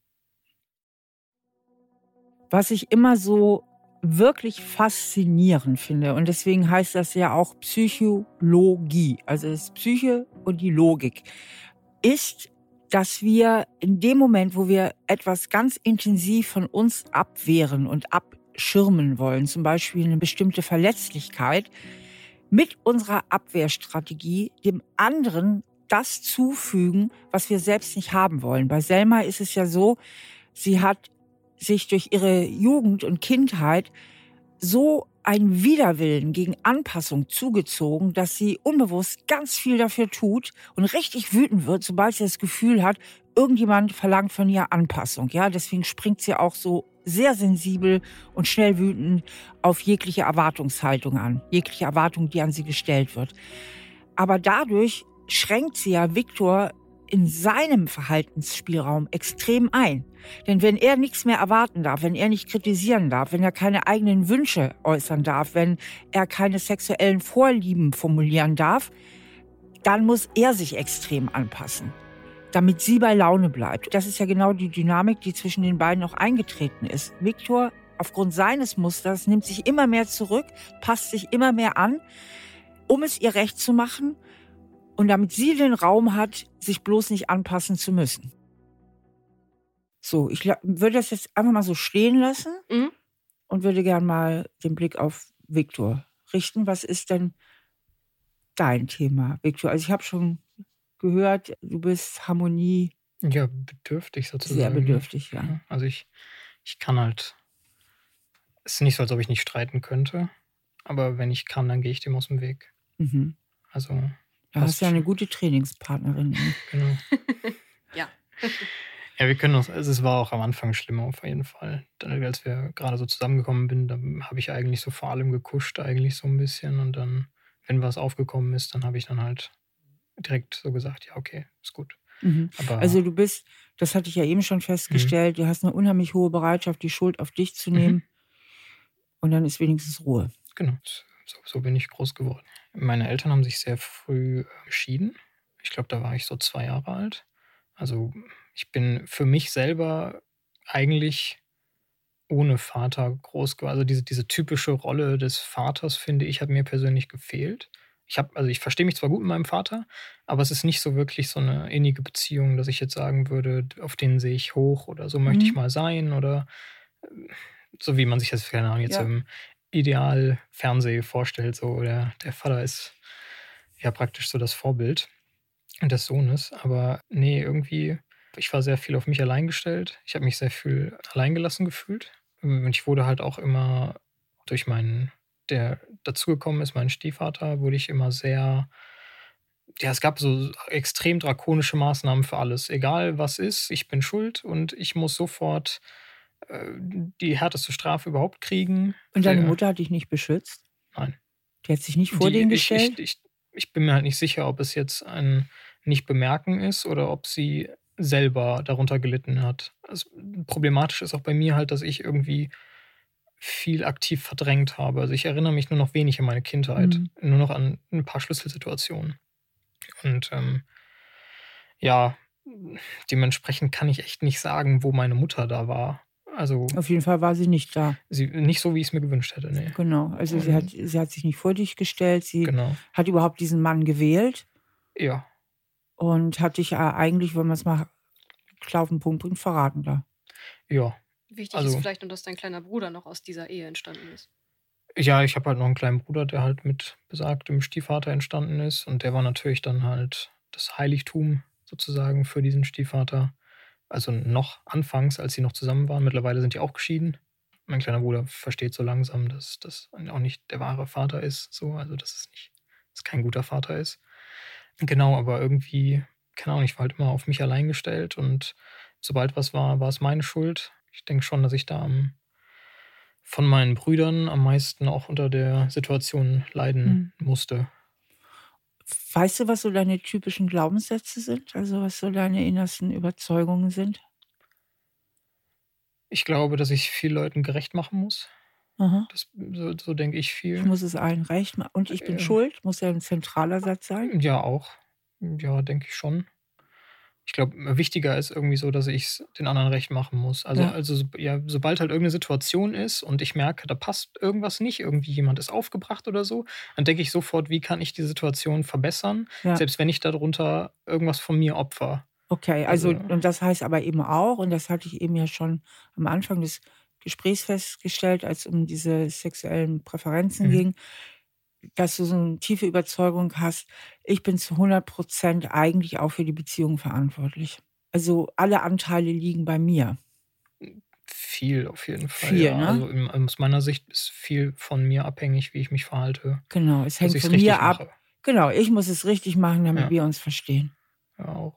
Speaker 2: Was ich immer so wirklich faszinierend finde, und deswegen heißt das ja auch Psychologie, also das Psyche und die Logik, ist, dass wir in dem Moment, wo wir etwas ganz intensiv von uns abwehren und abschirmen wollen, zum Beispiel eine bestimmte Verletzlichkeit, mit unserer Abwehrstrategie dem anderen das zufügen, was wir selbst nicht haben wollen. Bei Selma ist es ja so, sie hat sich durch ihre Jugend und Kindheit so einen Widerwillen gegen Anpassung zugezogen, dass sie unbewusst ganz viel dafür tut und richtig wütend wird, sobald sie das Gefühl hat, irgendjemand verlangt von ihr Anpassung. Ja, deswegen springt sie auch so sehr sensibel und schnell wütend auf jegliche Erwartungshaltung an, jegliche Erwartung, die an sie gestellt wird. Aber dadurch schränkt sie ja Viktor in seinem Verhaltensspielraum extrem ein. Denn wenn er nichts mehr erwarten darf, wenn er nicht kritisieren darf, wenn er keine eigenen Wünsche äußern darf, wenn er keine sexuellen Vorlieben formulieren darf, dann muss er sich extrem anpassen, damit sie bei Laune bleibt. Das ist ja genau die Dynamik, die zwischen den beiden auch eingetreten ist. Viktor, aufgrund seines Musters, nimmt sich immer mehr zurück, passt sich immer mehr an, um es ihr recht zu machen und damit sie den Raum hat, sich bloß nicht anpassen zu müssen. So, ich la- würde das jetzt einfach mal so stehen lassen
Speaker 1: Mhm.
Speaker 2: und würde gern mal den Blick auf Viktor richten. Was ist denn dein Thema, Viktor? Also ich habe schon gehört, du bist Harmonie
Speaker 3: Ja, bedürftig sozusagen.
Speaker 2: sehr bedürftig, ja.
Speaker 3: Ja, also ich, ich kann halt, es ist nicht so, als ob ich nicht streiten könnte, aber wenn ich kann, dann gehe ich dem aus dem Weg.
Speaker 2: Mhm.
Speaker 3: Also,
Speaker 2: Du
Speaker 3: passt
Speaker 2: hast ja eine
Speaker 3: schon.
Speaker 2: gute Trainingspartnerin. ne?
Speaker 3: Genau.
Speaker 1: Ja.
Speaker 3: Ja, wir können uns, also es war auch am Anfang schlimmer auf jeden Fall. Dann, als wir gerade so zusammengekommen sind, da habe ich eigentlich so vor allem gekuscht, eigentlich so ein bisschen. Und dann, wenn was aufgekommen ist, dann habe ich dann halt direkt so gesagt, ja, okay, ist gut.
Speaker 2: Mhm.
Speaker 3: Aber
Speaker 2: Also du bist, das hatte ich ja eben schon festgestellt, du hast eine unheimlich hohe Bereitschaft, die Schuld auf dich zu nehmen. Und dann ist wenigstens Ruhe.
Speaker 3: genau, so, so bin ich groß geworden. Meine Eltern haben sich sehr früh äh, geschieden. Ich glaube, da war ich so zwei Jahre alt. Also ich bin für mich selber eigentlich ohne Vater groß geworden. Also diese, diese typische Rolle des Vaters, finde ich, hat mir persönlich gefehlt. Ich habe, also ich verstehe mich zwar gut mit meinem Vater, aber es ist nicht so wirklich so eine innige Beziehung, dass ich jetzt sagen würde, auf den sehe ich hoch oder so möchte ich
Speaker 2: Mhm.
Speaker 3: mal sein oder äh, so wie man sich das, keine Ahnung, jetzt
Speaker 2: Ja.
Speaker 3: im Ideal-Fernseh vorstellt. So der, der Vater ist ja praktisch so das Vorbild des Sohnes. Aber nee, irgendwie, ich war sehr viel auf mich allein gestellt. Ich habe mich sehr viel alleingelassen gefühlt. Und ich wurde halt auch immer durch meinen, der dazugekommen ist, meinen Stiefvater, wurde ich immer sehr, ja, es gab so extrem drakonische Maßnahmen für alles. Egal was ist, ich bin schuld und ich muss sofort äh, die härteste Strafe überhaupt kriegen.
Speaker 2: Und deine
Speaker 3: Der,
Speaker 2: Mutter hat dich nicht beschützt?
Speaker 3: nein.
Speaker 2: Die hat sich nicht vor
Speaker 3: Die,
Speaker 2: den
Speaker 3: ich, ich,
Speaker 2: gestellt?
Speaker 3: ich, ich bin mir halt nicht sicher, ob es jetzt ein Nicht-Bemerken ist oder ob sie selber darunter gelitten hat. Also, problematisch ist auch bei mir halt, dass ich irgendwie viel aktiv verdrängt habe. Also ich erinnere mich nur noch wenig an meine Kindheit,
Speaker 2: Mhm.
Speaker 3: nur noch an ein paar Schlüsselsituationen. Und ähm, ja, dementsprechend kann ich echt nicht sagen, wo meine Mutter da war. Also
Speaker 2: Auf jeden Fall war sie nicht da.
Speaker 3: sie, nicht so, wie ich es mir gewünscht hätte, nee.
Speaker 2: Genau. Also sie hat,
Speaker 3: Und
Speaker 2: sie hat sich nicht vor dich gestellt. Sie
Speaker 3: genau,
Speaker 2: hat überhaupt diesen Mann gewählt
Speaker 3: ja,
Speaker 2: und hat dich ja eigentlich, wenn man es mal klar auf den Punkt bringt, verraten da.
Speaker 3: ja.
Speaker 1: Wichtig ist
Speaker 3: Also
Speaker 1: vielleicht nur, dass dein kleiner Bruder noch aus dieser Ehe entstanden ist.
Speaker 3: ja, ich habe halt noch einen kleinen Bruder, der halt mit besagtem Stiefvater entstanden ist. Und der war natürlich dann halt das Heiligtum sozusagen für diesen Stiefvater. Also noch anfangs, als sie noch zusammen waren. Mittlerweile sind die auch geschieden. Mein kleiner Bruder versteht so langsam, dass das auch nicht der wahre Vater ist. So, also dass es nicht, dass kein guter Vater ist. Genau, aber irgendwie, keine Ahnung, ich war halt immer auf mich allein gestellt. Und sobald was war, war es meine Schuld. Ich denke schon, dass ich da am von meinen Brüdern am meisten auch unter der Situation leiden
Speaker 2: Mhm.
Speaker 3: musste.
Speaker 2: Weißt du, was so deine typischen Glaubenssätze sind? Also was so deine innersten Überzeugungen sind?
Speaker 3: Ich glaube, dass ich viel Leuten gerecht machen muss.
Speaker 2: Aha.
Speaker 3: Das, so, so denke ich
Speaker 2: Ich
Speaker 3: viel.
Speaker 2: muss es allen recht machen. Und ich bin
Speaker 3: Äh,
Speaker 2: schuld, muss ja ein zentraler Satz sein.
Speaker 3: ja, auch. Ja, denke ich schon. Ich glaube, wichtiger ist irgendwie so, dass ich es den anderen recht machen muss. Also,
Speaker 2: Ja.
Speaker 3: also so- ja, sobald halt irgendeine Situation ist und ich merke, da passt irgendwas nicht, irgendwie jemand ist aufgebracht oder so, dann denke ich sofort, wie kann ich die Situation verbessern,
Speaker 2: Ja.
Speaker 3: selbst wenn ich darunter irgendwas von mir opfer.
Speaker 2: Okay, also
Speaker 3: Also,
Speaker 2: und das heißt aber eben auch, und das hatte ich eben ja schon am Anfang des Gesprächs festgestellt, als es um diese sexuellen Präferenzen
Speaker 3: mhm.
Speaker 2: ging, dass du so eine tiefe Überzeugung hast, ich bin zu hundert Prozent eigentlich auch für die Beziehung verantwortlich. Also alle Anteile liegen bei mir.
Speaker 3: Viel auf jeden Fall,
Speaker 2: Viel,
Speaker 3: ja.
Speaker 2: ne?
Speaker 3: Also im, aus meiner Sicht ist viel von mir abhängig, wie ich mich verhalte,
Speaker 2: Genau, es
Speaker 3: dass
Speaker 2: hängt
Speaker 3: ich es
Speaker 2: von
Speaker 3: richtig
Speaker 2: mir ab.
Speaker 3: mache.
Speaker 2: Genau, ich muss es richtig machen, damit
Speaker 3: Ja,
Speaker 2: wir uns verstehen.
Speaker 3: ja auch.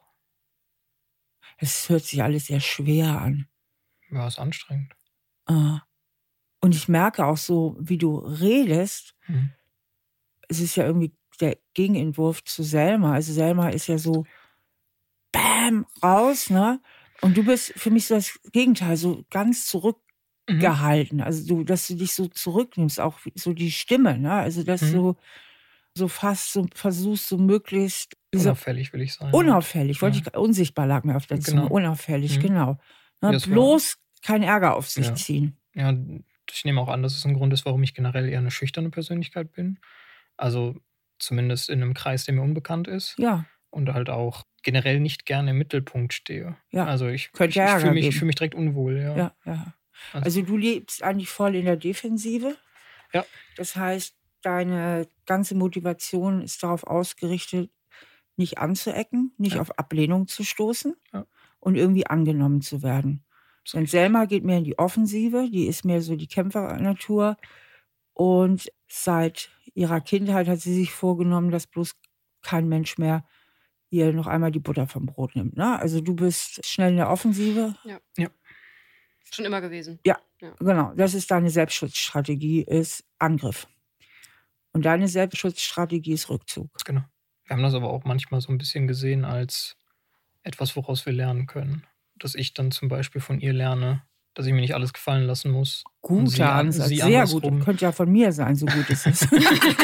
Speaker 2: Es hört sich alles sehr schwer an.
Speaker 3: Ja, ist anstrengend.
Speaker 2: Äh, Und ich merke auch so, wie du redest,
Speaker 3: Mhm.
Speaker 2: es ist ja irgendwie der Gegenentwurf zu Selma. Also Selma ist ja so bam, raus, ne? Und du bist für mich so das Gegenteil, so ganz
Speaker 3: Mhm.
Speaker 2: zurückgehalten. Also du, dass du dich so zurücknimmst, auch wie- so die Stimme, ne? Also dass
Speaker 3: Mhm.
Speaker 2: du so fast so versuchst, so möglichst diese
Speaker 3: Unauffällig will ich sein halt.
Speaker 2: unauffällig, wollte
Speaker 3: Ja,
Speaker 2: ich, unsichtbar lag mir auf der Zunge,
Speaker 3: genau.
Speaker 2: unauffällig,
Speaker 3: Mhm.
Speaker 2: genau.
Speaker 3: Ja,
Speaker 2: Ne?
Speaker 3: das war,
Speaker 2: Bloß keinen Ärger auf sich
Speaker 3: ja.
Speaker 2: ziehen.
Speaker 3: Ja, ich nehme auch an, dass es ein Grund ist, warum ich generell eher eine schüchterne Persönlichkeit bin. Also zumindest in einem Kreis, der mir unbekannt ist.
Speaker 2: Ja,
Speaker 3: Und halt auch generell nicht gerne im Mittelpunkt stehe.
Speaker 2: ja.
Speaker 3: Also ich,
Speaker 2: Könnte
Speaker 3: ich, ich fühle
Speaker 2: Ärger
Speaker 3: mich, ich
Speaker 2: geben.
Speaker 3: fühl mich direkt unwohl, ja.
Speaker 2: Ja, ja.
Speaker 3: Also,
Speaker 2: Also du lebst eigentlich voll in der Defensive.
Speaker 3: ja,
Speaker 2: Das heißt, deine ganze Motivation ist darauf ausgerichtet, nicht anzuecken, nicht
Speaker 3: ja,
Speaker 2: auf Ablehnung zu stoßen
Speaker 3: ja,
Speaker 2: und irgendwie angenommen zu werden.
Speaker 3: ist
Speaker 2: Denn
Speaker 3: richtig.
Speaker 2: Selma geht mehr in die Offensive, die ist mehr so die Kämpfernatur. Und seit ihrer Kindheit hat sie sich vorgenommen, dass bloß kein Mensch mehr ihr noch einmal die Butter vom Brot nimmt. Ne? Also du bist schnell in der Offensive.
Speaker 1: Ja,
Speaker 3: Ja,
Speaker 1: schon immer gewesen.
Speaker 2: Ja,
Speaker 1: Ja.
Speaker 2: genau. Das ist deine Selbstschutzstrategie, ist Angriff. Und deine Selbstschutzstrategie ist Rückzug.
Speaker 3: genau. Wir haben das aber auch manchmal so ein bisschen gesehen als etwas, woraus wir lernen können. Dass ich dann zum Beispiel von ihr lerne, dass ich mir nicht alles gefallen lassen muss. Und sie,
Speaker 2: Guter
Speaker 3: an,
Speaker 2: Ansatz,
Speaker 3: sie
Speaker 2: sehr gut.
Speaker 3: andersrum.
Speaker 2: Könnte ja von mir sein, so gut ist es.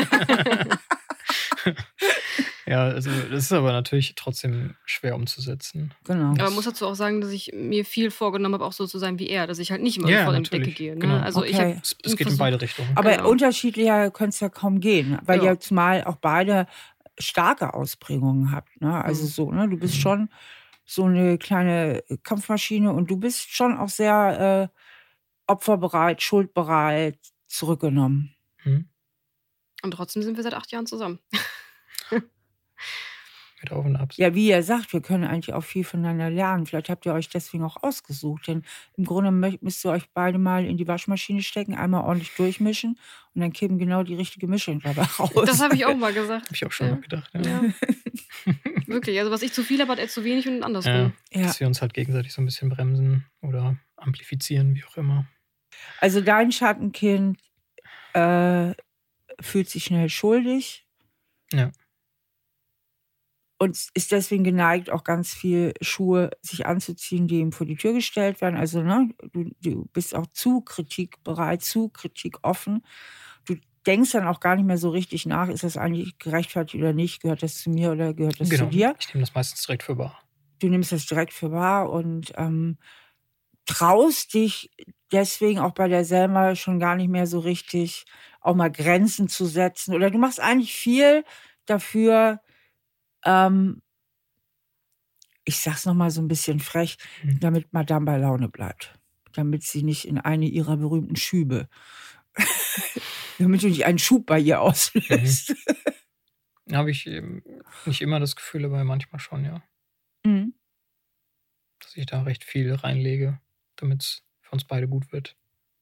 Speaker 3: Ja, also das ist aber natürlich trotzdem schwer umzusetzen.
Speaker 2: Genau.
Speaker 1: Aber man muss dazu auch sagen, dass ich mir viel vorgenommen habe, auch so zu sein wie er, dass ich halt nicht immer
Speaker 3: Ja,
Speaker 1: voll in die
Speaker 3: natürlich.
Speaker 1: Decke gehe. Ne?
Speaker 3: Genau.
Speaker 1: Also ich
Speaker 2: Okay.
Speaker 1: habe
Speaker 3: Es, es geht in beide Richtungen.
Speaker 2: Aber
Speaker 1: Genau.
Speaker 2: unterschiedlicher könnte es ja kaum gehen, weil
Speaker 1: Ja.
Speaker 2: ihr zumal auch beide starke Ausprägungen habt. Ne? Also
Speaker 1: Mhm.
Speaker 2: so, ne? Du bist
Speaker 3: Mhm.
Speaker 2: schon so eine kleine Kampfmaschine und du bist schon auch sehr äh, opferbereit, schuldbereit, zurückgenommen.
Speaker 3: Mhm.
Speaker 1: Und trotzdem sind wir seit acht Jahren zusammen.
Speaker 3: mit Auf und Abs.
Speaker 2: Ja, wie ihr sagt, wir können eigentlich auch viel voneinander lernen. Vielleicht habt ihr euch deswegen auch ausgesucht. Denn im Grunde müsst ihr euch beide mal in die Waschmaschine stecken, einmal ordentlich durchmischen und dann käme genau die richtige Mischung dabei raus.
Speaker 1: Das habe ich auch mal gesagt.
Speaker 3: Habe ich auch schon
Speaker 1: Ja.
Speaker 3: mal gedacht. Ja.
Speaker 1: Ja. Wirklich, also was ich zu viel habe, hat er zu wenig und andersrum.
Speaker 3: Ja,
Speaker 2: Ja.
Speaker 3: dass wir uns halt gegenseitig so ein bisschen bremsen oder amplifizieren, wie auch immer.
Speaker 2: Also dein Schattenkind äh, fühlt sich schnell schuldig.
Speaker 3: Ja.
Speaker 2: Und ist deswegen geneigt, auch ganz viel Schuhe sich anzuziehen, die ihm vor die Tür gestellt werden. Also ne, du, du bist auch zu kritikbereit, zu kritikoffen. Du denkst dann auch gar nicht mehr so richtig nach, ist das eigentlich gerechtfertigt oder nicht? Gehört das zu mir oder gehört das
Speaker 3: Genau.
Speaker 2: zu dir?
Speaker 3: Ich nehme das meistens direkt für wahr.
Speaker 2: Du nimmst das direkt für wahr und ähm, traust dich deswegen auch bei der Selma schon gar nicht mehr so richtig, auch mal Grenzen zu setzen. Oder du machst eigentlich viel dafür, ähm, ich sag's nochmal so ein bisschen frech,
Speaker 3: Mhm.
Speaker 2: damit Madame bei Laune bleibt. Damit sie nicht in eine ihrer berühmten Schübe, damit du nicht einen Schub bei ihr auslöst.
Speaker 3: Habe ich ähm, nicht immer das Gefühl, aber manchmal schon, ja.
Speaker 2: Mhm.
Speaker 3: Dass ich da recht viel reinlege, damit es für uns beide gut wird.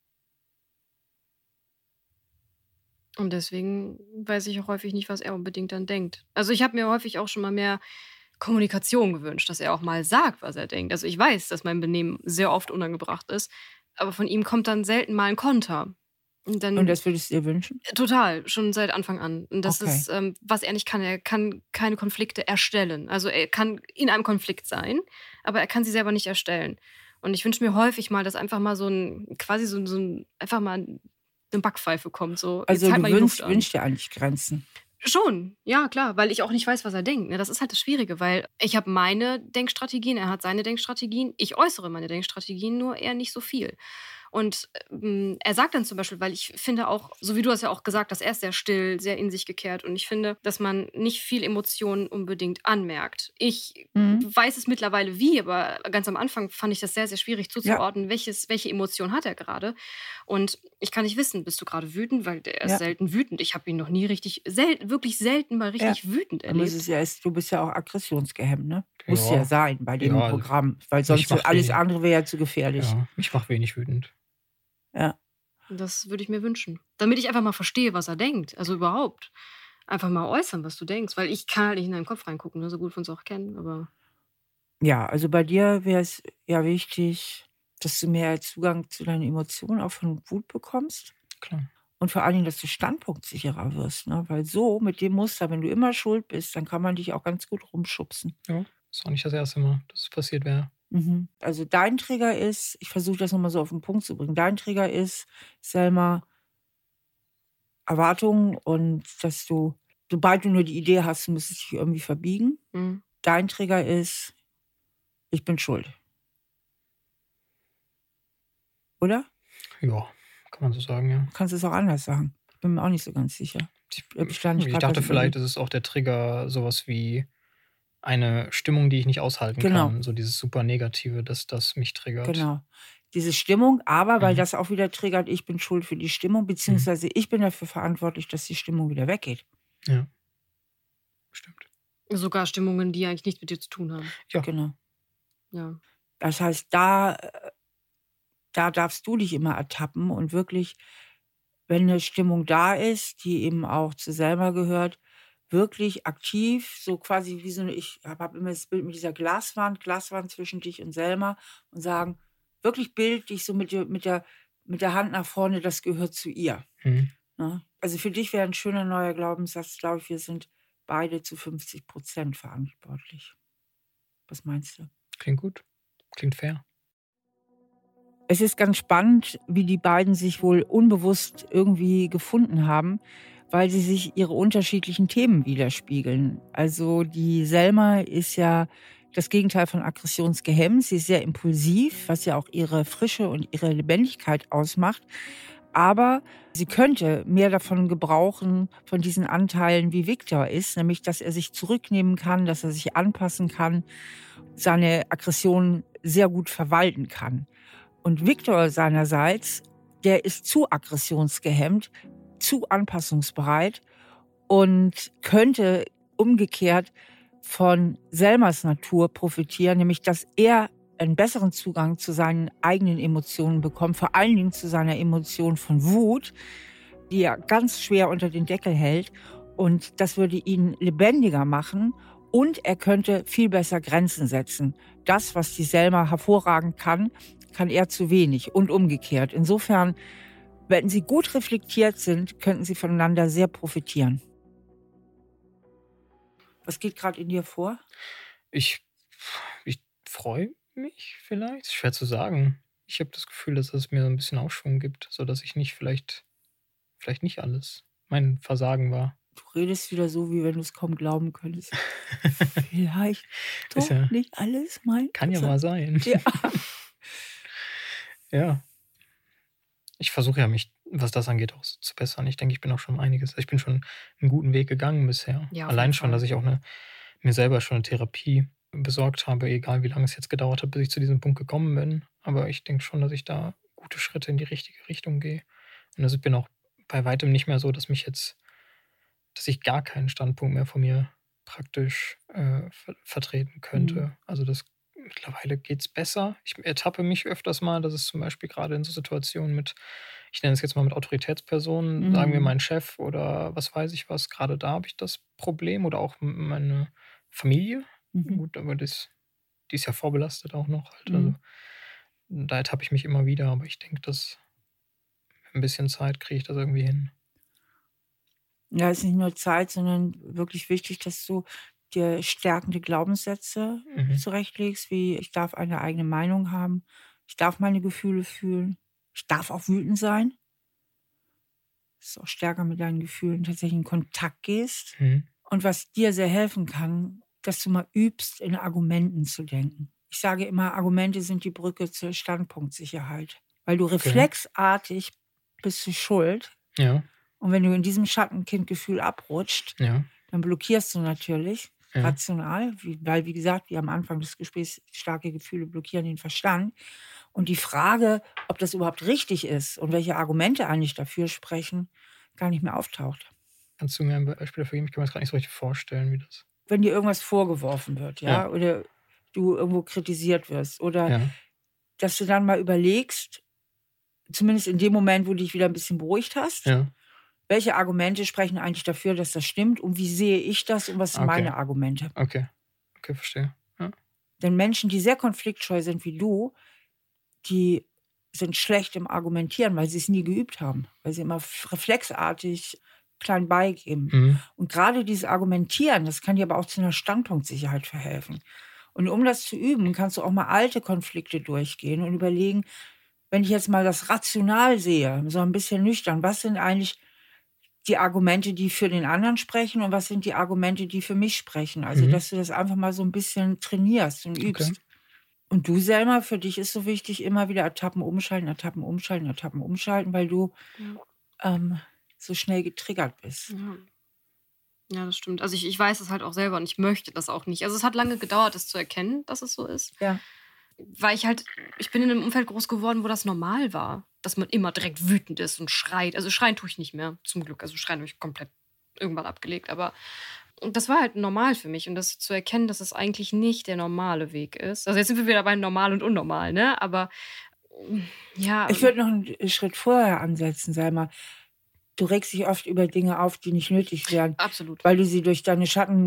Speaker 1: Und deswegen weiß ich auch häufig nicht, was er unbedingt dann denkt. Also ich habe mir häufig auch schon mal mehr Kommunikation gewünscht, dass er auch mal sagt, was er denkt. Also ich weiß, dass mein Benehmen sehr oft unangebracht ist, aber von ihm kommt dann selten mal ein Konter. Und dann
Speaker 2: Und das würdest du dir wünschen?
Speaker 1: total, schon seit Anfang an. Und das
Speaker 2: Okay.
Speaker 1: ist, ähm, was er nicht kann. Er kann keine Konflikte erstellen. Also er kann in einem Konflikt sein, aber er kann sie selber nicht erstellen. Und ich wünsche mir häufig mal, dass einfach mal so ein, quasi so, so ein, einfach mal eine Backpfeife kommt. So, jetzt
Speaker 2: Also
Speaker 1: halt
Speaker 2: du
Speaker 1: mal die
Speaker 2: wünschst,
Speaker 1: Luft an.
Speaker 2: wünschst dir eigentlich Grenzen.
Speaker 1: Schon, ja klar, weil ich auch nicht weiß, was er denkt. Ne? Das ist halt das Schwierige, weil ich habe meine Denkstrategien, er hat seine Denkstrategien, ich äußere meine Denkstrategien, nur er nicht so viel. Und ähm, er sagt dann zum Beispiel, weil ich finde auch, so wie du hast ja auch gesagt, dass er ist sehr still, sehr in sich gekehrt. Und ich finde, dass man nicht viel Emotionen unbedingt anmerkt. Ich
Speaker 2: Mhm.
Speaker 1: weiß es mittlerweile wie, aber ganz am Anfang fand ich das sehr, sehr schwierig zuzuordnen, welches, welche Emotion hat er gerade. Und ich kann nicht wissen, bist du gerade wütend, weil der ist
Speaker 2: Ja.
Speaker 1: selten wütend. Ich habe ihn noch nie richtig, sel wirklich selten mal richtig wütend
Speaker 2: Dann muss
Speaker 1: erlebt.
Speaker 2: es ja, ist- du bist ja auch aggressionsgehemmt, ne? Muss
Speaker 3: Ja.
Speaker 2: ja sein bei dem
Speaker 3: Ja,
Speaker 2: Programm, weil
Speaker 3: mich
Speaker 2: sonst
Speaker 3: macht
Speaker 2: alles
Speaker 3: wenig.
Speaker 2: andere wäre ja zu gefährlich.
Speaker 3: Ja, mich macht wenig wütend.
Speaker 2: Ja.
Speaker 1: Das würde ich mir wünschen. Damit ich einfach mal verstehe, was er denkt. Also überhaupt. Einfach mal äußern, was du denkst. Weil ich kann halt nicht in deinen Kopf reingucken, ne? So gut wir uns auch kennen. Aber
Speaker 2: Ja, also bei dir wäre es ja wichtig, dass du mehr Zugang zu deinen Emotionen auch von Wut bekommst.
Speaker 3: Klar.
Speaker 2: Und vor allen Dingen, dass du standpunktsicherer wirst. Ne? Weil so, mit dem Muster, wenn du immer schuld bist, dann kann man dich auch ganz gut rumschubsen.
Speaker 3: Ja, ist auch nicht das erste Mal, dass es passiert wäre.
Speaker 2: Mhm. Also dein Trigger ist, ich versuche das nochmal so auf den Punkt zu bringen, dein Trigger ist, Selma, Erwartungen und dass du, sobald du nur die Idee hast, du müsstest dich irgendwie verbiegen.
Speaker 1: mhm.
Speaker 2: Dein Trigger ist, ich bin schuld. Oder?
Speaker 3: Ja, kann man so sagen, ja.
Speaker 2: Du kannst es auch anders sagen. Ich bin mir auch nicht so ganz sicher.
Speaker 3: Ich,
Speaker 2: Hab ich gar nicht
Speaker 3: ich
Speaker 2: grad
Speaker 3: dachte,
Speaker 2: was
Speaker 3: vielleicht
Speaker 2: überlegt.
Speaker 3: ist es auch der Trigger sowas wie eine Stimmung, die ich nicht aushalten
Speaker 2: Genau.
Speaker 3: kann. So dieses super Negative, dass das mich triggert.
Speaker 2: Genau. Diese Stimmung, aber weil
Speaker 3: Mhm.
Speaker 2: das auch wieder triggert, ich bin schuld für die Stimmung, beziehungsweise ich bin dafür verantwortlich, dass die Stimmung wieder weggeht.
Speaker 3: Ja. Stimmt.
Speaker 1: Sogar Stimmungen, die eigentlich nichts mit dir zu tun haben.
Speaker 3: Ja.
Speaker 2: Genau.
Speaker 1: Ja.
Speaker 2: Das heißt, da, äh, da darfst du dich immer ertappen und wirklich, wenn eine Stimmung da ist, die eben auch zu Selma gehört, wirklich aktiv, so quasi wie so eine, ich habe hab immer das Bild mit dieser Glaswand, Glaswand zwischen dich und Selma und sagen, wirklich bildlich so mit, der- mit, der, mit der Hand nach vorne, das gehört zu ihr.
Speaker 3: Mhm.
Speaker 2: Ne? Also für dich wäre ein schöner neuer Glaubenssatz, glaube ich, wir sind beide zu fünfzig Prozent verantwortlich. Was meinst du?
Speaker 3: Klingt gut. Klingt fair.
Speaker 2: Es ist ganz spannend, wie die beiden sich wohl unbewusst irgendwie gefunden haben, weil sie sich ihre unterschiedlichen Themen widerspiegeln. Also die Selma ist ja das Gegenteil von aggressionsgehemmt. Sie ist sehr impulsiv, was ja auch ihre Frische und ihre Lebendigkeit ausmacht. Aber sie könnte mehr davon gebrauchen, von diesen Anteilen, wie Viktor ist, nämlich, dass er sich zurücknehmen kann, dass er sich anpassen kann, seine Aggression sehr gut verwalten kann. Und Viktor seinerseits, der ist zu aggressionsgehemmt, zu anpassungsbereit und könnte umgekehrt von Selmas Natur profitieren, nämlich dass er einen besseren Zugang zu seinen eigenen Emotionen bekommt, vor allen Dingen zu seiner Emotion von Wut, die er ganz schwer unter den Deckel hält. Und das würde ihn lebendiger machen und er könnte viel besser Grenzen setzen. Das, was die Selma hervorragend kann, kann er zu wenig und umgekehrt. Insofern, wenn sie gut reflektiert sind, könnten sie voneinander sehr profitieren. Was geht gerade in dir vor?
Speaker 3: Ich, ich freue mich vielleicht. Ist schwer zu sagen. Ich habe das Gefühl, dass es mir so ein bisschen Aufschwung gibt, sodass ich nicht vielleicht, vielleicht nicht alles mein Versagen war.
Speaker 2: Du redest wieder so, wie wenn du es kaum glauben könntest. Vielleicht doch
Speaker 3: Ist ja,
Speaker 2: nicht alles mein
Speaker 3: kann ja
Speaker 2: Versagen.
Speaker 3: mal sein.
Speaker 2: Ja.
Speaker 3: Ja. Ich versuche ja, mich, was das angeht, auch zu bessern. Ich denke, ich bin auch schon um einiges. Ich bin schon einen guten Weg gegangen bisher.
Speaker 1: Ja, auf
Speaker 3: Allein
Speaker 1: jeden
Speaker 3: schon,
Speaker 1: Fall.
Speaker 3: dass ich auch eine, mir selber schon eine Therapie besorgt habe, egal wie lange es jetzt gedauert hat, bis ich zu diesem Punkt gekommen bin. Aber ich denke schon, dass ich da gute Schritte in die richtige Richtung gehe. Und also ich bin auch bei weitem nicht mehr so, dass mich jetzt, dass ich gar keinen Standpunkt mehr von mir praktisch äh, ver vertreten könnte.
Speaker 2: Mhm.
Speaker 3: Also das mittlerweile geht's besser. Ich ertappe mich öfters mal, dass es zum Beispiel gerade in so Situationen mit, ich nenne es jetzt mal mit Autoritätspersonen, sagen wir
Speaker 2: Mhm.
Speaker 3: mein Chef oder was weiß ich was, gerade da habe ich das Problem oder auch m meine Familie.
Speaker 2: Mhm.
Speaker 3: Gut, aber das die ist ja vorbelastet auch noch halt. Also,
Speaker 2: Mhm.
Speaker 3: da ertappe ich mich immer wieder, aber ich denke, dass mit 'n bisschen Zeit kriege ich das irgendwie hin.
Speaker 2: Ja, es ist nicht nur Zeit, sondern wirklich wichtig, dass du dir stärkende Glaubenssätze
Speaker 3: Mhm.
Speaker 2: zurechtlegst, wie ich darf eine eigene Meinung haben, ich darf meine Gefühle fühlen, ich darf auch wütend sein, dass du auch stärker mit deinen Gefühlen tatsächlich in Kontakt gehst.
Speaker 3: Mhm.
Speaker 2: Und was dir sehr helfen kann, dass du mal übst, in Argumenten zu denken. Ich sage immer, Argumente sind die Brücke zur Standpunktsicherheit, weil du
Speaker 3: Okay.
Speaker 2: reflexartig bist du schuld.
Speaker 3: Ja,
Speaker 2: Und wenn du in diesem Schattenkindgefühl abrutscht,
Speaker 3: ja,
Speaker 2: dann blockierst du natürlich
Speaker 3: ja.
Speaker 2: rational, wie, weil, wie gesagt, wie am Anfang des Gesprächs, starke Gefühle blockieren den Verstand. Und die Frage, ob das überhaupt richtig ist und welche Argumente eigentlich dafür sprechen, gar nicht mehr auftaucht.
Speaker 3: Kannst du mir ein Beispiel dafür geben? Ich kann mir das grad nicht so richtig vorstellen, wie das
Speaker 2: Wenn dir irgendwas vorgeworfen wird,
Speaker 3: ja,
Speaker 2: ja, oder du irgendwo kritisiert wirst, oder
Speaker 3: ja,
Speaker 2: dass du dann mal überlegst, zumindest in dem Moment, wo du dich wieder ein bisschen beruhigt hast,
Speaker 3: ja.
Speaker 2: welche Argumente sprechen eigentlich dafür, dass das stimmt und wie sehe ich das und was sind
Speaker 3: Ah, okay,
Speaker 2: meine Argumente?
Speaker 3: okay, okay, verstehe. Ja,
Speaker 2: Denn Menschen, die sehr konfliktscheu sind wie du, die sind schlecht im Argumentieren, weil sie es nie geübt haben, weil sie immer f reflexartig klein beigeben.
Speaker 3: mhm,
Speaker 2: Und gerade dieses Argumentieren, das kann dir aber auch zu einer Standpunktsicherheit verhelfen. Und um das zu üben, kannst du auch mal alte Konflikte durchgehen und überlegen, wenn ich jetzt mal das rational sehe, so ein bisschen nüchtern, was sind eigentlich die Argumente, die für den anderen sprechen und was sind die Argumente, die für mich sprechen? Also,
Speaker 3: mhm,
Speaker 2: dass du das einfach mal so ein bisschen trainierst und
Speaker 3: okay.
Speaker 2: übst. Und du selber, für dich ist so wichtig, immer wieder Etappen umschalten, Etappen umschalten, Etappen umschalten, weil du,
Speaker 1: Ja,
Speaker 2: ähm, so schnell getriggert bist.
Speaker 1: ja. Ja, das stimmt. Also ich, ich weiß es halt auch selber und ich möchte das auch nicht. Also es hat lange gedauert, das zu erkennen, dass es so ist.
Speaker 2: Ja.
Speaker 1: Weil ich halt, ich bin in einem Umfeld groß geworden, wo das normal war, dass man immer direkt wütend ist und schreit. Also schreien tue ich nicht mehr, zum Glück. Also schreien habe ich komplett irgendwann abgelegt. Aber das war halt normal für mich. Und das zu erkennen, dass es eigentlich nicht der normale Weg ist. Also jetzt sind wir wieder bei normal und unnormal, ne? Aber mm, ja,
Speaker 2: Ich würde noch einen Schritt vorher ansetzen, Selma. Du regst dich oft über Dinge auf, die nicht nötig wären,
Speaker 1: absolut.
Speaker 2: weil du sie durch deine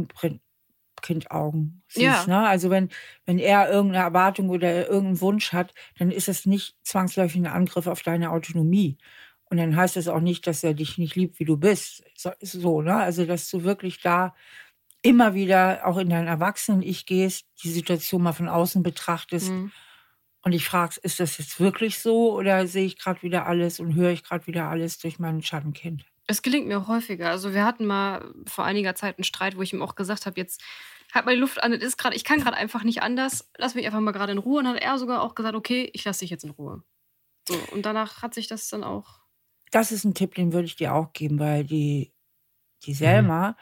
Speaker 2: Schattenkindaugen siehst,
Speaker 1: Ja,
Speaker 2: ne? Also, wenn wenn er irgendeine Erwartung oder irgendeinen Wunsch hat, dann ist es nicht zwangsläufig ein Angriff auf deine Autonomie. Und dann heißt das auch nicht, dass er dich nicht liebt, wie du bist. So so, ne? Also, dass du wirklich da immer wieder auch in dein Erwachsenen-Ich gehst, die Situation mal von außen betrachtest
Speaker 1: mhm.
Speaker 2: und dich fragst: „Ist das jetzt wirklich so oder sehe ich gerade wieder alles und höre ich gerade wieder alles durch mein Schattenkind?“
Speaker 1: Es gelingt mir auch häufiger. Also wir hatten mal vor einiger Zeit einen Streit, wo ich ihm auch gesagt habe, jetzt halt mal die Luft an, es ist grad, ich kann gerade einfach nicht anders, lass mich einfach mal gerade in Ruhe. Und dann hat er sogar auch gesagt, okay, ich lasse dich jetzt in Ruhe. So, und danach hat sich das dann auch.
Speaker 2: Das ist ein Tipp, den würde ich dir auch geben, weil die die
Speaker 3: Mhm,
Speaker 2: Selma,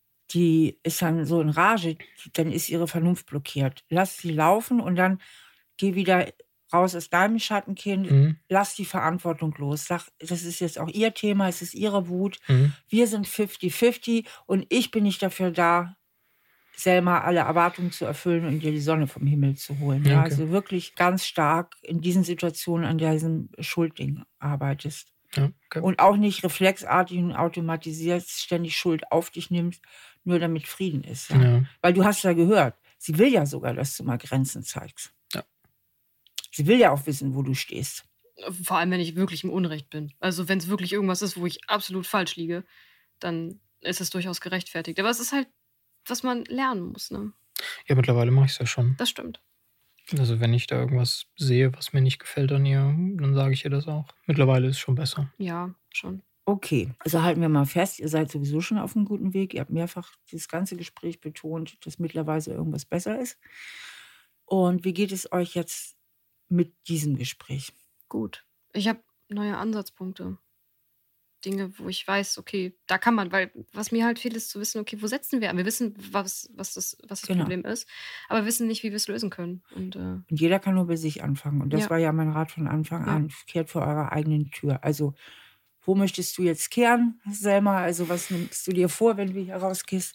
Speaker 2: die ist dann so in Rage, die dann ist ihre Vernunft blockiert. Lass sie laufen und dann geh wieder raus aus deinem Schattenkind,
Speaker 3: mhm,
Speaker 2: lass die Verantwortung los. Sag, das ist jetzt auch ihr Thema, es ist ihre Wut.
Speaker 3: mhm,
Speaker 2: Wir sind fifty fifty und ich bin nicht dafür da, Selma alle Erwartungen zu erfüllen und dir die Sonne vom Himmel zu holen. Ja,
Speaker 3: okay.
Speaker 2: Also wirklich ganz stark in diesen Situationen an diesem Schuldding arbeitest.
Speaker 3: Ja, okay.
Speaker 2: Und auch nicht reflexartig und automatisiert ständig Schuld auf dich nimmst, nur damit Frieden ist. Ja?
Speaker 3: Ja.
Speaker 2: Weil du hast ja gehört, sie will ja sogar, dass du mal Grenzen zeigst.
Speaker 3: Ja.
Speaker 2: Sie will ja auch wissen, wo du stehst.
Speaker 1: Vor allem, wenn ich wirklich im Unrecht bin. Also wenn es wirklich irgendwas ist, wo ich absolut falsch liege, dann ist es durchaus gerechtfertigt. Aber es ist halt, was man lernen muss. Ne?
Speaker 3: Ja, mittlerweile mache ich es ja schon.
Speaker 1: Das stimmt.
Speaker 3: Also wenn ich da irgendwas sehe, was mir nicht gefällt an ihr, dann sage ich ihr das auch. Mittlerweile ist es schon besser.
Speaker 1: Ja, schon.
Speaker 2: Okay, also halten wir mal fest, ihr seid sowieso schon auf einem guten Weg. Ihr habt mehrfach dieses ganze Gespräch betont, dass mittlerweile irgendwas besser ist. Und wie geht es euch jetzt mit diesem Gespräch?
Speaker 1: Gut. Ich habe neue Ansatzpunkte. Dinge, wo ich weiß, okay, da kann man, weil was mir halt fehlt, ist zu wissen, okay, wo setzen wir an? Wir wissen, was, was das, was das
Speaker 2: Genau.
Speaker 1: Problem ist, aber wir wissen nicht, wie wir es lösen können. Und äh,
Speaker 2: Und jeder kann nur bei sich anfangen. Und das
Speaker 1: Ja.
Speaker 2: war ja mein Rat von Anfang
Speaker 1: Ja.
Speaker 2: an. Kehrt vor eurer eigenen Tür. Also, wo möchtest du jetzt kehren, Selma? Also, was nimmst du dir vor, wenn du hier rausgehst?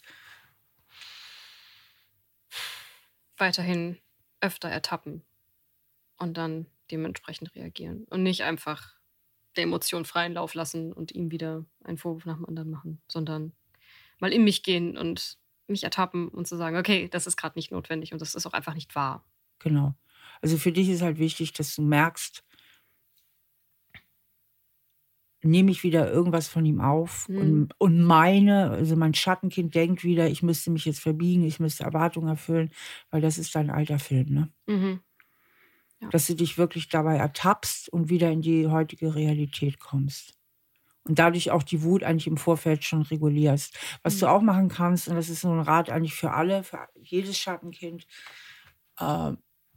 Speaker 1: weiterhin öfter ertappen und dann dementsprechend reagieren und nicht einfach der Emotion freien Lauf lassen und ihm wieder einen Vorwurf nach dem anderen machen, sondern mal in mich gehen und mich ertappen und zu sagen, okay, das ist gerade nicht notwendig und das ist auch einfach nicht wahr.
Speaker 2: Genau. Also, für dich ist halt wichtig, dass du merkst, nehme ich wieder irgendwas von ihm auf
Speaker 1: Mhm.
Speaker 2: und, und meine, also mein Schattenkind denkt wieder, ich müsste mich jetzt verbiegen, ich müsste Erwartungen erfüllen, weil das ist dein alter Film, ne?
Speaker 1: Mhm. Ja.
Speaker 2: Dass du dich wirklich dabei ertappst und wieder in die heutige Realität kommst. Und dadurch auch die Wut eigentlich im Vorfeld schon regulierst. Was
Speaker 1: Mhm.
Speaker 2: du auch machen kannst, und das ist so ein Rat eigentlich für alle, für jedes Schattenkind, äh,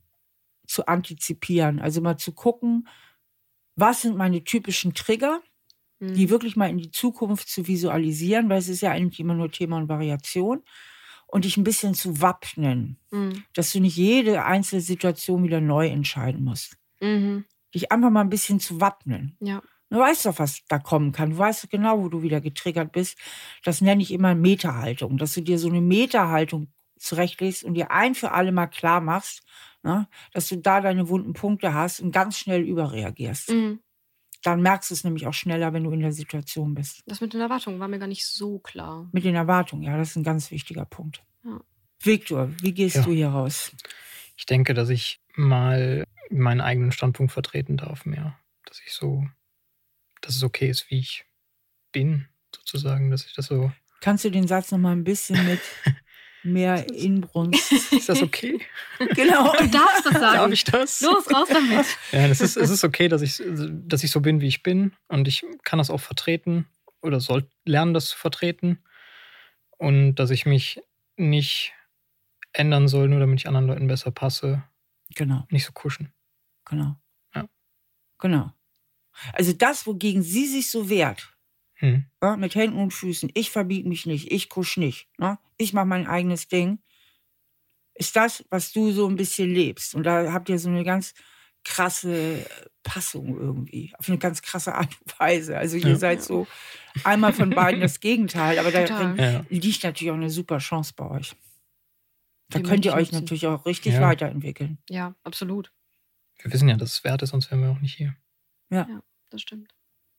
Speaker 2: zu antizipieren. Also mal zu gucken, was sind meine typischen Trigger, die
Speaker 1: Mhm.
Speaker 2: wirklich mal in die Zukunft zu visualisieren, weil es ist ja eigentlich immer nur Thema und Variation. Und dich ein bisschen zu wappnen,
Speaker 1: Mhm.
Speaker 2: dass du nicht jede einzelne Situation wieder neu entscheiden musst.
Speaker 1: Mhm.
Speaker 2: Dich einfach mal ein bisschen zu wappnen.
Speaker 1: Ja.
Speaker 2: Du weißt doch, was da kommen kann. Du weißt doch genau, wo du wieder getriggert bist. Das nenne ich immer Meta-Haltung. Dass du dir so eine Meta-Haltung zurechtlegst und dir ein für alle mal klar machst, ne, dass du da deine wunden Punkte hast und ganz schnell überreagierst.
Speaker 1: Mhm.
Speaker 2: Dann merkst du es nämlich auch schneller, wenn du in der Situation bist.
Speaker 1: Das mit den Erwartungen war mir gar nicht so klar.
Speaker 2: Mit den Erwartungen, ja, das ist ein ganz wichtiger Punkt.
Speaker 1: Ja.
Speaker 2: Viktor, wie gehst
Speaker 3: Ja.
Speaker 2: du hier raus?
Speaker 3: Ich denke, dass ich mal meinen eigenen Standpunkt vertreten darf mehr. Dass ich so, dass es okay ist, wie ich bin, sozusagen, dass ich das so.
Speaker 2: Kannst du den Satz noch mal ein bisschen mit mehr Inbrunst?
Speaker 3: Ist das okay?
Speaker 2: Genau.
Speaker 1: Du darfst das sagen.
Speaker 3: Darf ich das?
Speaker 1: Los, raus damit.
Speaker 3: Ja, es ist, es ist okay, dass ich, dass ich so bin, wie ich bin. Und ich kann das auch vertreten oder soll lernen, das zu vertreten. Und dass ich mich nicht ändern soll, nur damit ich anderen Leuten besser passe.
Speaker 2: Genau,
Speaker 3: Nicht so kuschen.
Speaker 2: genau.
Speaker 3: Ja.
Speaker 2: Genau. Also das, wogegen sie sich so wehrt,
Speaker 3: Hm.
Speaker 2: ja, mit Händen und Füßen, ich verbiege mich nicht, ich kusch nicht, ne? Ich mache mein eigenes Ding, ist das, was du so ein bisschen lebst. Und da habt ihr so eine ganz krasse Passung irgendwie, auf eine ganz krasse Art und Weise. Also ihr
Speaker 3: Ja.
Speaker 2: seid so einmal von beiden das Gegenteil, aber
Speaker 1: Total.
Speaker 2: darin
Speaker 3: Ja.
Speaker 2: liegt natürlich auch eine super Chance bei euch. Da
Speaker 1: Die
Speaker 2: könnt ihr
Speaker 1: möchte
Speaker 2: euch
Speaker 1: ich nutzen.
Speaker 2: natürlich auch richtig
Speaker 3: Ja.
Speaker 2: weiterentwickeln.
Speaker 1: Ja, absolut.
Speaker 3: Wir wissen ja, dass es wert ist, sonst wären wir auch nicht hier.
Speaker 1: Das stimmt.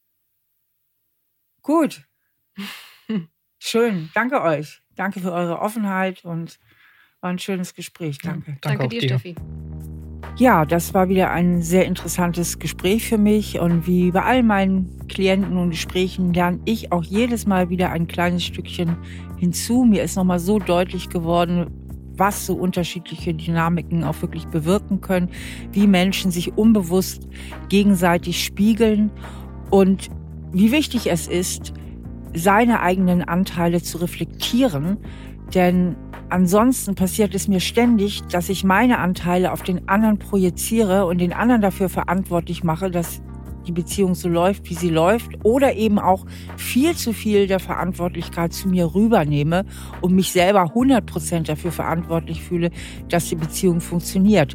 Speaker 2: Gut. Schön. Danke euch. Danke für eure Offenheit und war ein schönes Gespräch. Danke.
Speaker 3: Danke,
Speaker 1: Danke
Speaker 3: auch
Speaker 1: dir,
Speaker 3: dir.
Speaker 1: Steffi.
Speaker 2: Ja, das war wieder ein sehr interessantes Gespräch für mich. Und wie bei all meinen Klienten und Gesprächen lerne ich auch jedes Mal wieder ein kleines Stückchen hinzu. Mir ist nochmal so deutlich geworden, was so unterschiedliche Dynamiken auch wirklich bewirken können, wie Menschen sich unbewusst gegenseitig spiegeln und wie wichtig es ist, seine eigenen Anteile zu reflektieren. Denn ansonsten passiert es mir ständig, dass ich meine Anteile auf den anderen projiziere und den anderen dafür verantwortlich mache, dass die Beziehung so läuft, wie sie läuft, oder eben auch viel zu viel der Verantwortlichkeit zu mir rübernehme und mich selber hundert Prozent dafür verantwortlich fühle, dass die Beziehung funktioniert.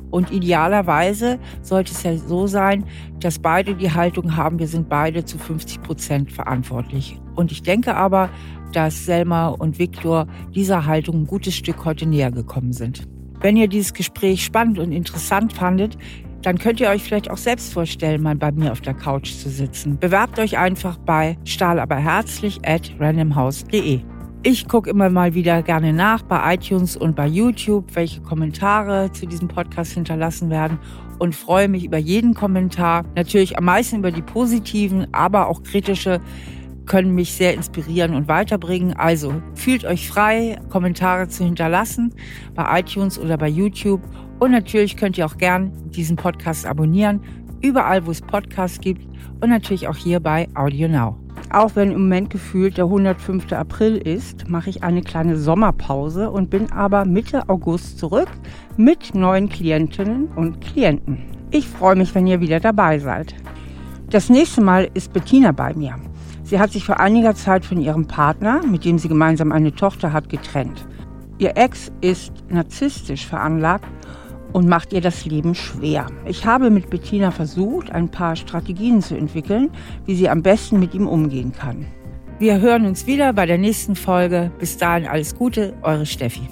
Speaker 2: Und idealerweise sollte es ja so sein, dass beide die Haltung haben, wir sind beide zu fünfzig Prozent verantwortlich. Und ich denke aber, dass Selma und Viktor dieser Haltung ein gutes Stück heute näher gekommen sind. Wenn ihr dieses Gespräch spannend und interessant fandet, dann könnt ihr euch vielleicht auch selbst vorstellen, mal bei mir auf der Couch zu sitzen. Bewerbt euch einfach bei stahlaberherzlich at randomhouse punkt de. Ich gucke immer mal wieder gerne nach bei iTunes und bei YouTube, welche Kommentare zu diesem Podcast hinterlassen werden und freue mich über jeden Kommentar. Natürlich am meisten über die positiven, aber auch kritische können mich sehr inspirieren und weiterbringen. Also fühlt euch frei, Kommentare zu hinterlassen bei iTunes oder bei YouTube. Und natürlich könnt ihr auch gern diesen Podcast abonnieren, überall wo es Podcasts gibt und natürlich auch hier bei Audio Now. Auch wenn im Moment gefühlt der hundertfünfte April ist, mache ich eine kleine Sommerpause und bin aber Mitte August zurück mit neuen Klientinnen und Klienten. Ich freue mich, wenn ihr wieder dabei seid. Das nächste Mal ist Bettina bei mir. Sie hat sich vor einiger Zeit von ihrem Partner, mit dem sie gemeinsam eine Tochter hat, getrennt. Ihr Ex ist narzisstisch veranlagt und macht ihr das Leben schwer. Ich habe mit Bettina versucht, ein paar Strategien zu entwickeln, wie sie am besten mit ihm umgehen kann. Wir hören uns wieder bei der nächsten Folge. Bis dahin alles Gute, eure Steffi.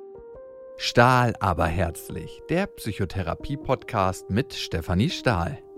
Speaker 4: Stahl aber herzlich, der Psychotherapie-Podcast mit Stefanie Stahl.